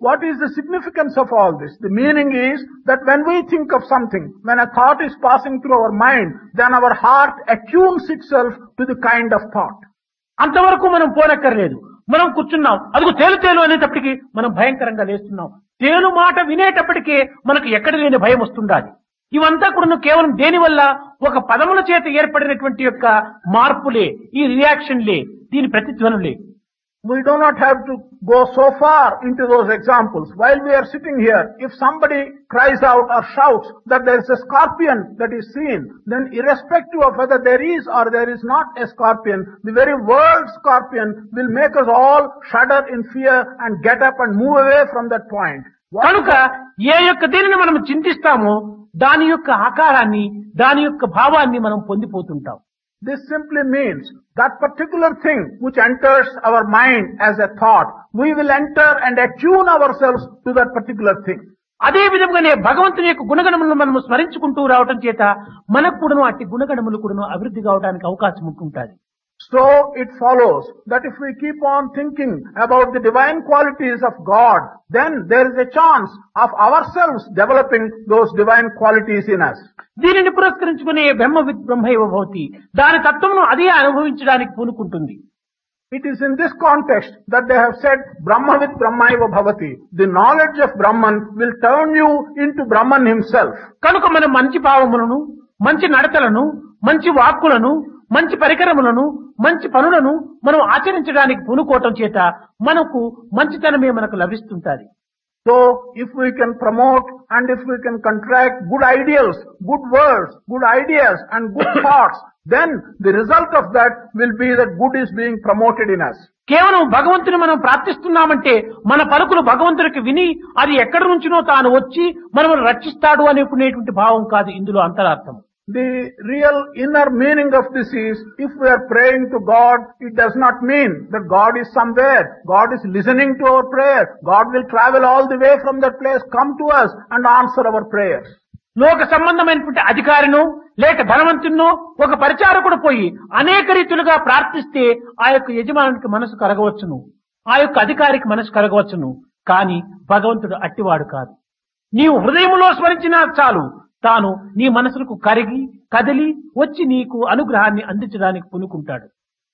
What is the significance of all this? The meaning is that when we think of something, when a thought is passing through our mind, then our heart attunes itself to the kind of thought. అంతవరకు మనం పోనక్కర్లేదు. మనం కూర్చున్నాం, అదిగో తేలు తేలు అనేటప్పటికీ మనం భయంకరంగా లేస్తున్నాం. తేలు మాట వినేటప్పటికీ మనకు ఎక్కడ లేని భయం వస్తుండాలి. ఇవంతా కూడా కేవలం దేనివల్ల ఒక పదముల చేత ఏర్పడినటువంటి యొక్క మార్పులే, ఈ రియాక్షన్లే, దీని ప్రతిధ్వనులే. We do not have to go so far into those examples. While we are sitting here, if somebody cries out or shouts that there is a scorpion that is seen, then irrespective of whether there is or there is not a scorpion, the very word scorpion will make us all shudder in fear and get up and move away from that point. కనుక ఏ యొక్క దీనిని మనం చింతిస్తామో దాని యొక్క ఆకారాన్ని, దాని యొక్క భావాన్ని మనం పొందిపోతుంటాం. This simply means that particular thing which enters our mind as a thought, we will enter and attune ourselves to that particular thing. అదే విధంగానే భగవంతుని యొక్క గుణగణములను మనం స్మరించుకుంటూ రావటం చేత మనకు కూడాను అట్టి గుణగణములు కూడాను అభివృద్ధి కావడానికి అవకాశం ఉంటుంటుంది. So it follows that if we keep on thinking about the divine qualities of God, then there is a chance of ourselves developing those divine qualities in us. దీనిని పురస్కరించుకునే బ్రహ్మవిత్ బ్రహ్మైవ భవతి, దాని తత్వమును అదే అనుభవించడానికి పూనుకుంటుంది. It is in this context that they have said Brahmavid Brahmaiva Bhavati. The knowledge of Brahman will turn you into Brahman himself. కనుక మనం మంచి భావములను, మంచి నడతలను, మంచి వాక్కులను, మంచి పరికరములను, మంచి పనులను మనం ఆచరించడానికి పూనుకోవటం చేత మనకు మంచితనమే మనకు లభిస్తుంటాది. So, if we can promote and if we can contract good ideals, good words, good ideas and good thoughts, then the result of that will be that good is being promoted in us. కేవలం భగవంతుని మనం ప్రార్థిస్తున్నామంటే మన పలుకులు భగవంతునికి విని అది ఎక్కడి నుంచినో తాను వచ్చి మనల్ని రక్షిస్తాడు అనుకునేటువంటి భావం కాదు ఇందులో అంతరార్థం. The real inner meaning of this is, if we are praying to God, it does not mean that God is somewhere. God is listening to our prayer. God will travel all the way from that place, come to us and answer our prayers. లోక సంబంధమైనటువంటి అధికారినో లేక ధనవంతున్నో ఒక పరిచారకుడు పోయి అనేక రీతులుగా ప్రార్థిస్తే ఆ యొక్క యజమానికి మనసు కరగవచ్చును, ఆ యొక్క అధికారికి మనసు కరగవచ్చును. కానీ భగవంతుడు అట్టివాడు కాదు. నీవు హృదయములో స్మరించినా చాలు, తాను నీ మనసుకు కరిగి కదిలి వచ్చి నీకు అనుగ్రహాన్ని అందించడానికి పూనుకుంటాడు.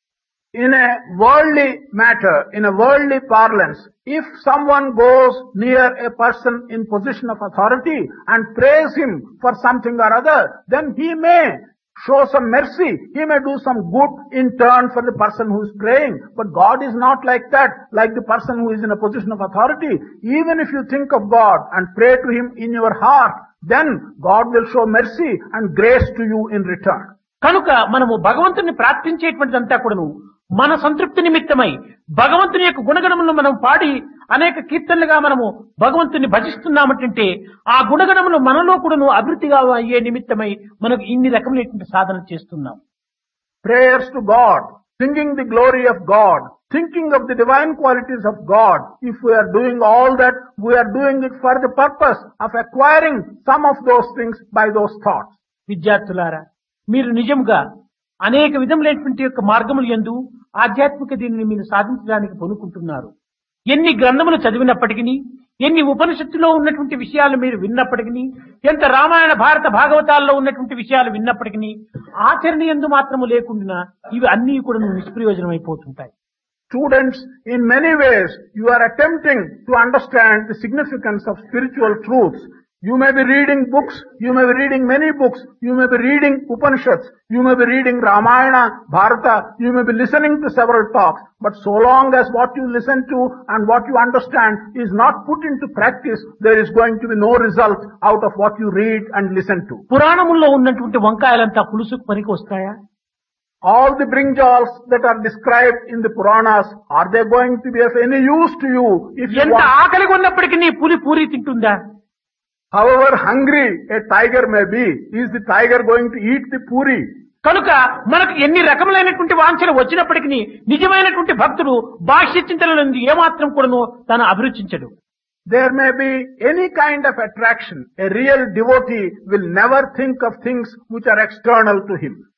In a worldly matter, in a worldly parlance, if someone goes near a person in position of authority and prays him for something or other, then he may show some mercy, he may do some good in turn for the person who is praying. But God is not like that, like the person who is in a position of authority. Even if you think of God and pray to him in your heart, then God will show mercy and grace to you in return. కనుక మనము భగవంతుని ప్రార్థించేటువంటిదంతా కూడాను మన సంతృప్తి నిమిత్తమై భగవంతుని యొక్క గుణగణములను మనం పాడి అనేక కీర్తనలుగా మనము భగవంతుని భజిస్తున్నామంటే ఆ గుణగణములు మనలో కూడాను అభివృద్ధిగా అయ్యే నిమిత్తమై మనకు ఇన్ని రకములైనటువంటి సాధన చేస్తున్నాం. Prayers to God, singing the glory of God, thinking of the divine qualities of God. If we are doing all that, we are doing it for the purpose of acquiring some of those things by those thoughts. విద్యార్థులారా, మీరు నిజంగా అనేక విధములైనటువంటి యొక్క మార్గములు యందు ఆధ్యాత్మిక దీనిని మీరు సాధించడానికి పూనుకుంటున్నారు. ఎన్ని గ్రంథములు చదివినప్పటికీ, ఎన్ని ఉపనిషత్తులో ఉన్నటువంటి విషయాలు మీరు విన్నప్పటికీ, ఎంత రామాయణ భారత భాగవతాల్లో ఉన్నటువంటి విషయాలు విన్నప్పటికీ ఆచరణ యందు మాత్రము లేకుండా ఇవి అన్నీ కూడా నిష్ప్రయోజనం అయిపోతుంటాయి. Students, in many ways, you are attempting to understand the significance of spiritual truths. You may be reading books, you may be reading many books, you may be reading Upanishads, you may be reading Ramayana, Bharata, you may be listening to several talks, but so long as what you listen to and what you understand is not put into practice, there is going to be no result out of what you read and listen to. పురాణముల్లో ఉన్నటువంటి వంకాయలంతా పులుసుకు పనికి వస్తాయా? All the brinjals that are described in the Puranas, are they going to be of any use to you if you ఎంత want? ఆకలిగా ఉన్నప్పటికీ నీ పులి puri తింటుందా? However hungry a tiger may be, is the tiger going to eat the puri? కనుక మనకు ఎన్ని రకములైనటువంటి వాంఛలు వచ్చినప్పటికీ నిజమైనటువంటి భక్తుడు బాహ్య చింతనల నుండి ఏమాత్రం కూడాను తను అభిరుచించడు. There may be any kind of attraction. A real devotee will never think of things which are external to him.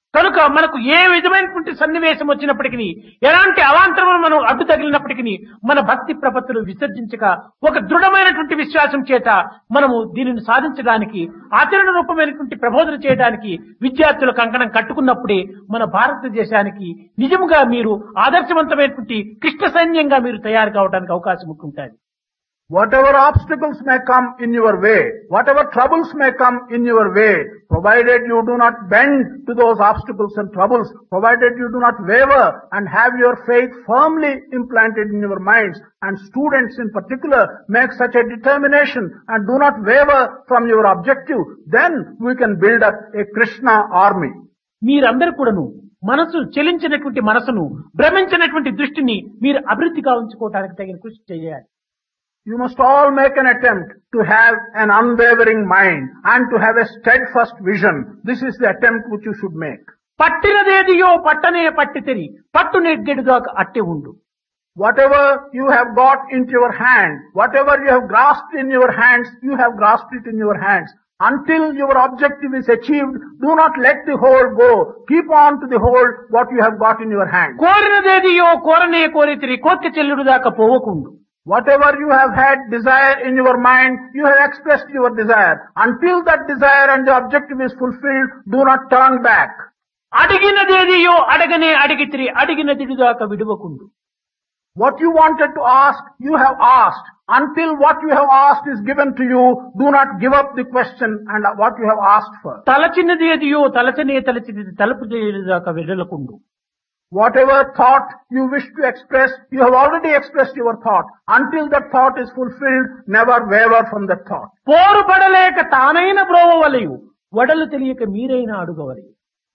కనుక మనకు ఏ విధమైనటువంటి సన్నివేశం వచ్చినప్పటికీ, ఎలాంటి అవాంతరములు మనం అడ్డు తగిలినప్పటికీ మన భక్తి ప్రపత్తులు విసర్జించక ఒక దృఢమైనటువంటి విశ్వాసం చేత మనము దీనిని సాధించడానికి, ఆచరణ రూపమైనటువంటి ప్రబోధన చేయడానికి విద్యార్థుల కంకణం కట్టుకున్నప్పుడే మన భారతదేశానికి నిజముగా మీరు ఆదర్శవంతమైనటువంటి కృష్ణ సైన్యంగా మీరు తయారు కావడానికి అవకాశం ఉంటుంది. Whatever obstacles may come in your way, whatever troubles may come in your way, provided you do not bend to those obstacles and troubles, provided you do not waver and have your faith firmly implanted in your minds, and students in particular make such a determination and do not waver from your objective, then we can build up a Krishna army. మీరందరూ కూడాను మనసు చెలించినటువంటి మనసును, భ్రమించినటువంటి దృష్టిని మీరు అభివృద్ధిగా ఉంచుకోవడానికి తగిన కృషి చేయాలి. You must all make an attempt to have an unwavering mind and to have a steadfast vision. This is the attempt which you should make. పట్టినదేదియో పట్టనే పట్టితిరి పట్టు నెగ్గెడుగాక అట్టే ఉండు. Whatever you have got into your hand, whatever you have grasped in your hands, you have grasped it in your hands. Until your objective is achieved, do not let the hold go. Keep on to the hold what you have got in your hand. కోరినదేదియో కోరనే కోరితిరి కోర్కె చెల్లుడు దాకా పోవకుండు. Whatever you have had desire in your mind, you have expressed your desire. Until that desire and the objective is fulfilled, do not turn back. అడిగినదేదియో అడగనే అడిగితిరి అడిగినదిడు దాకా విడువకుండు. What you wanted to ask, you have asked. Until what you have asked is given to you, do not give up the question and what you have asked for. తలచినదేదియో తలచనే తలచినది తలుపు దాకా విడలకుండు. Whatever thought you wish to express, you have already expressed your thought. Until that thought is fulfilled, never waver from that thought. పోరు పడలేక తానైన బ్రోవవలయు వడలు తెలియక మీరైన అడుగవలయు.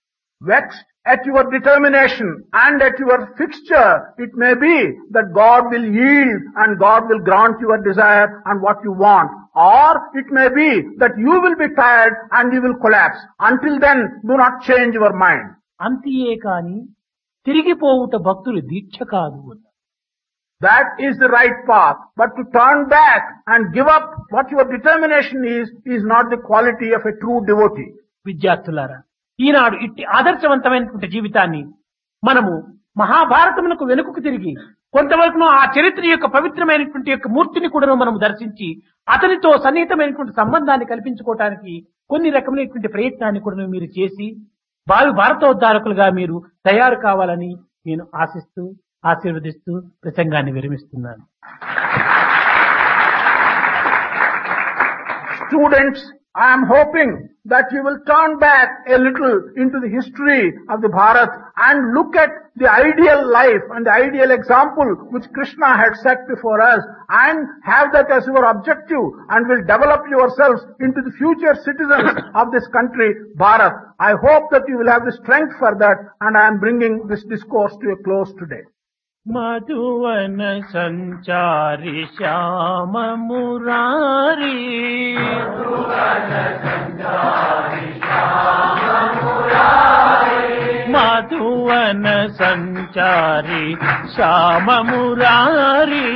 Vexed at your determination and at your fixture, it may be that God will yield and God will grant your desire and what you want. Or it may be that you will be tired and you will collapse. Until then, do not change your mind. అంతియే కాని తిరిగిపోవుట భక్తులు దీక్ష కాదు. That is the right path. But to turn back and give up what your determination is, is not the quality of a true devotee. విద్యార్థులారా, ఈనాడు ఇట్టి ఆదర్శవంతమైనటువంటి జీవితాన్ని మనము మహాభారతమునకు వెనుకకు తిరిగి కొంతవరకు ఆ చరిత్ర యొక్క పవిత్రమైనటువంటి యొక్క మూర్తిని కూడా మనం దర్శించి అతనితో సన్నిహితమైనటువంటి సంబంధాన్ని కల్పించుకోవటానికి కొన్ని రకమైనటువంటి ప్రయత్నాన్ని కూడా మీరు చేసి భావి భారతోద్ధారకులుగా మీరు తయారు కావాలని నేను ఆశిస్తూ ఆశీర్వదిస్తూ ప్రసంగాన్ని విరమిస్తున్నాను. Students, I am hoping that you will turn back a little into the history of the Bharat and look at the ideal life and the ideal example which Krishna had set before us and have that as your objective and will develop yourselves into the future citizens of this country, Bharat. I hope that you will have the strength for that, and I am bringing this discourse to a close today. మధువన Sanchari Shyama Murari మధువన Sanchari Shyama Murari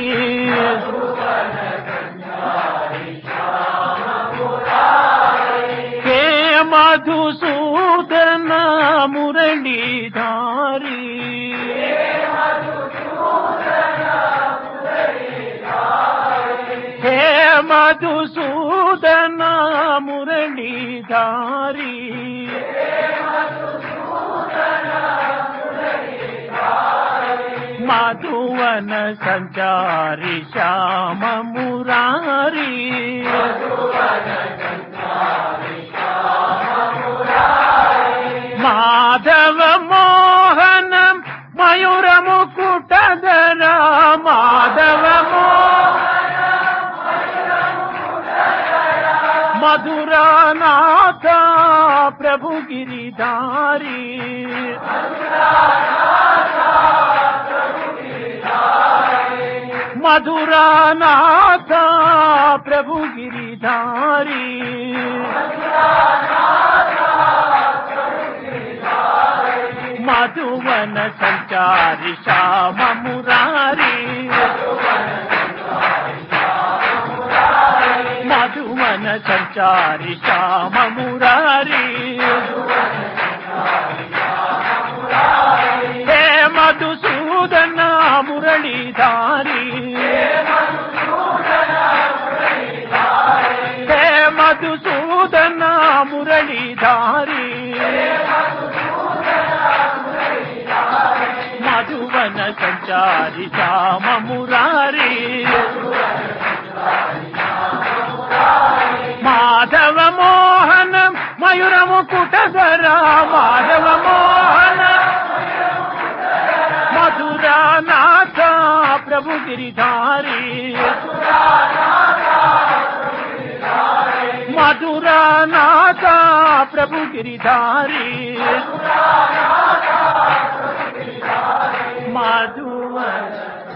hey Madhusudana మురళీధారి hey Madhusudana మురళీధారి మధువన Sanchari Shyama Murari Madhava Mohanam Mayura ముకుటధర Madhava మధురానాథ Prabhu Giridhari మధురానాథ Prabhu Giridhari మధువన Sanchari Shyama Murari మధువన Sanchari Shyama Murari Madhusudana మురళీధారి మధువన Sanchari Shyama Murari Madhava Mohana Mayura ముకుటధర Madhava Mohana మధురానాథ Prabhu Giridhari మధురానాథ Prabhu Giridhari మధువన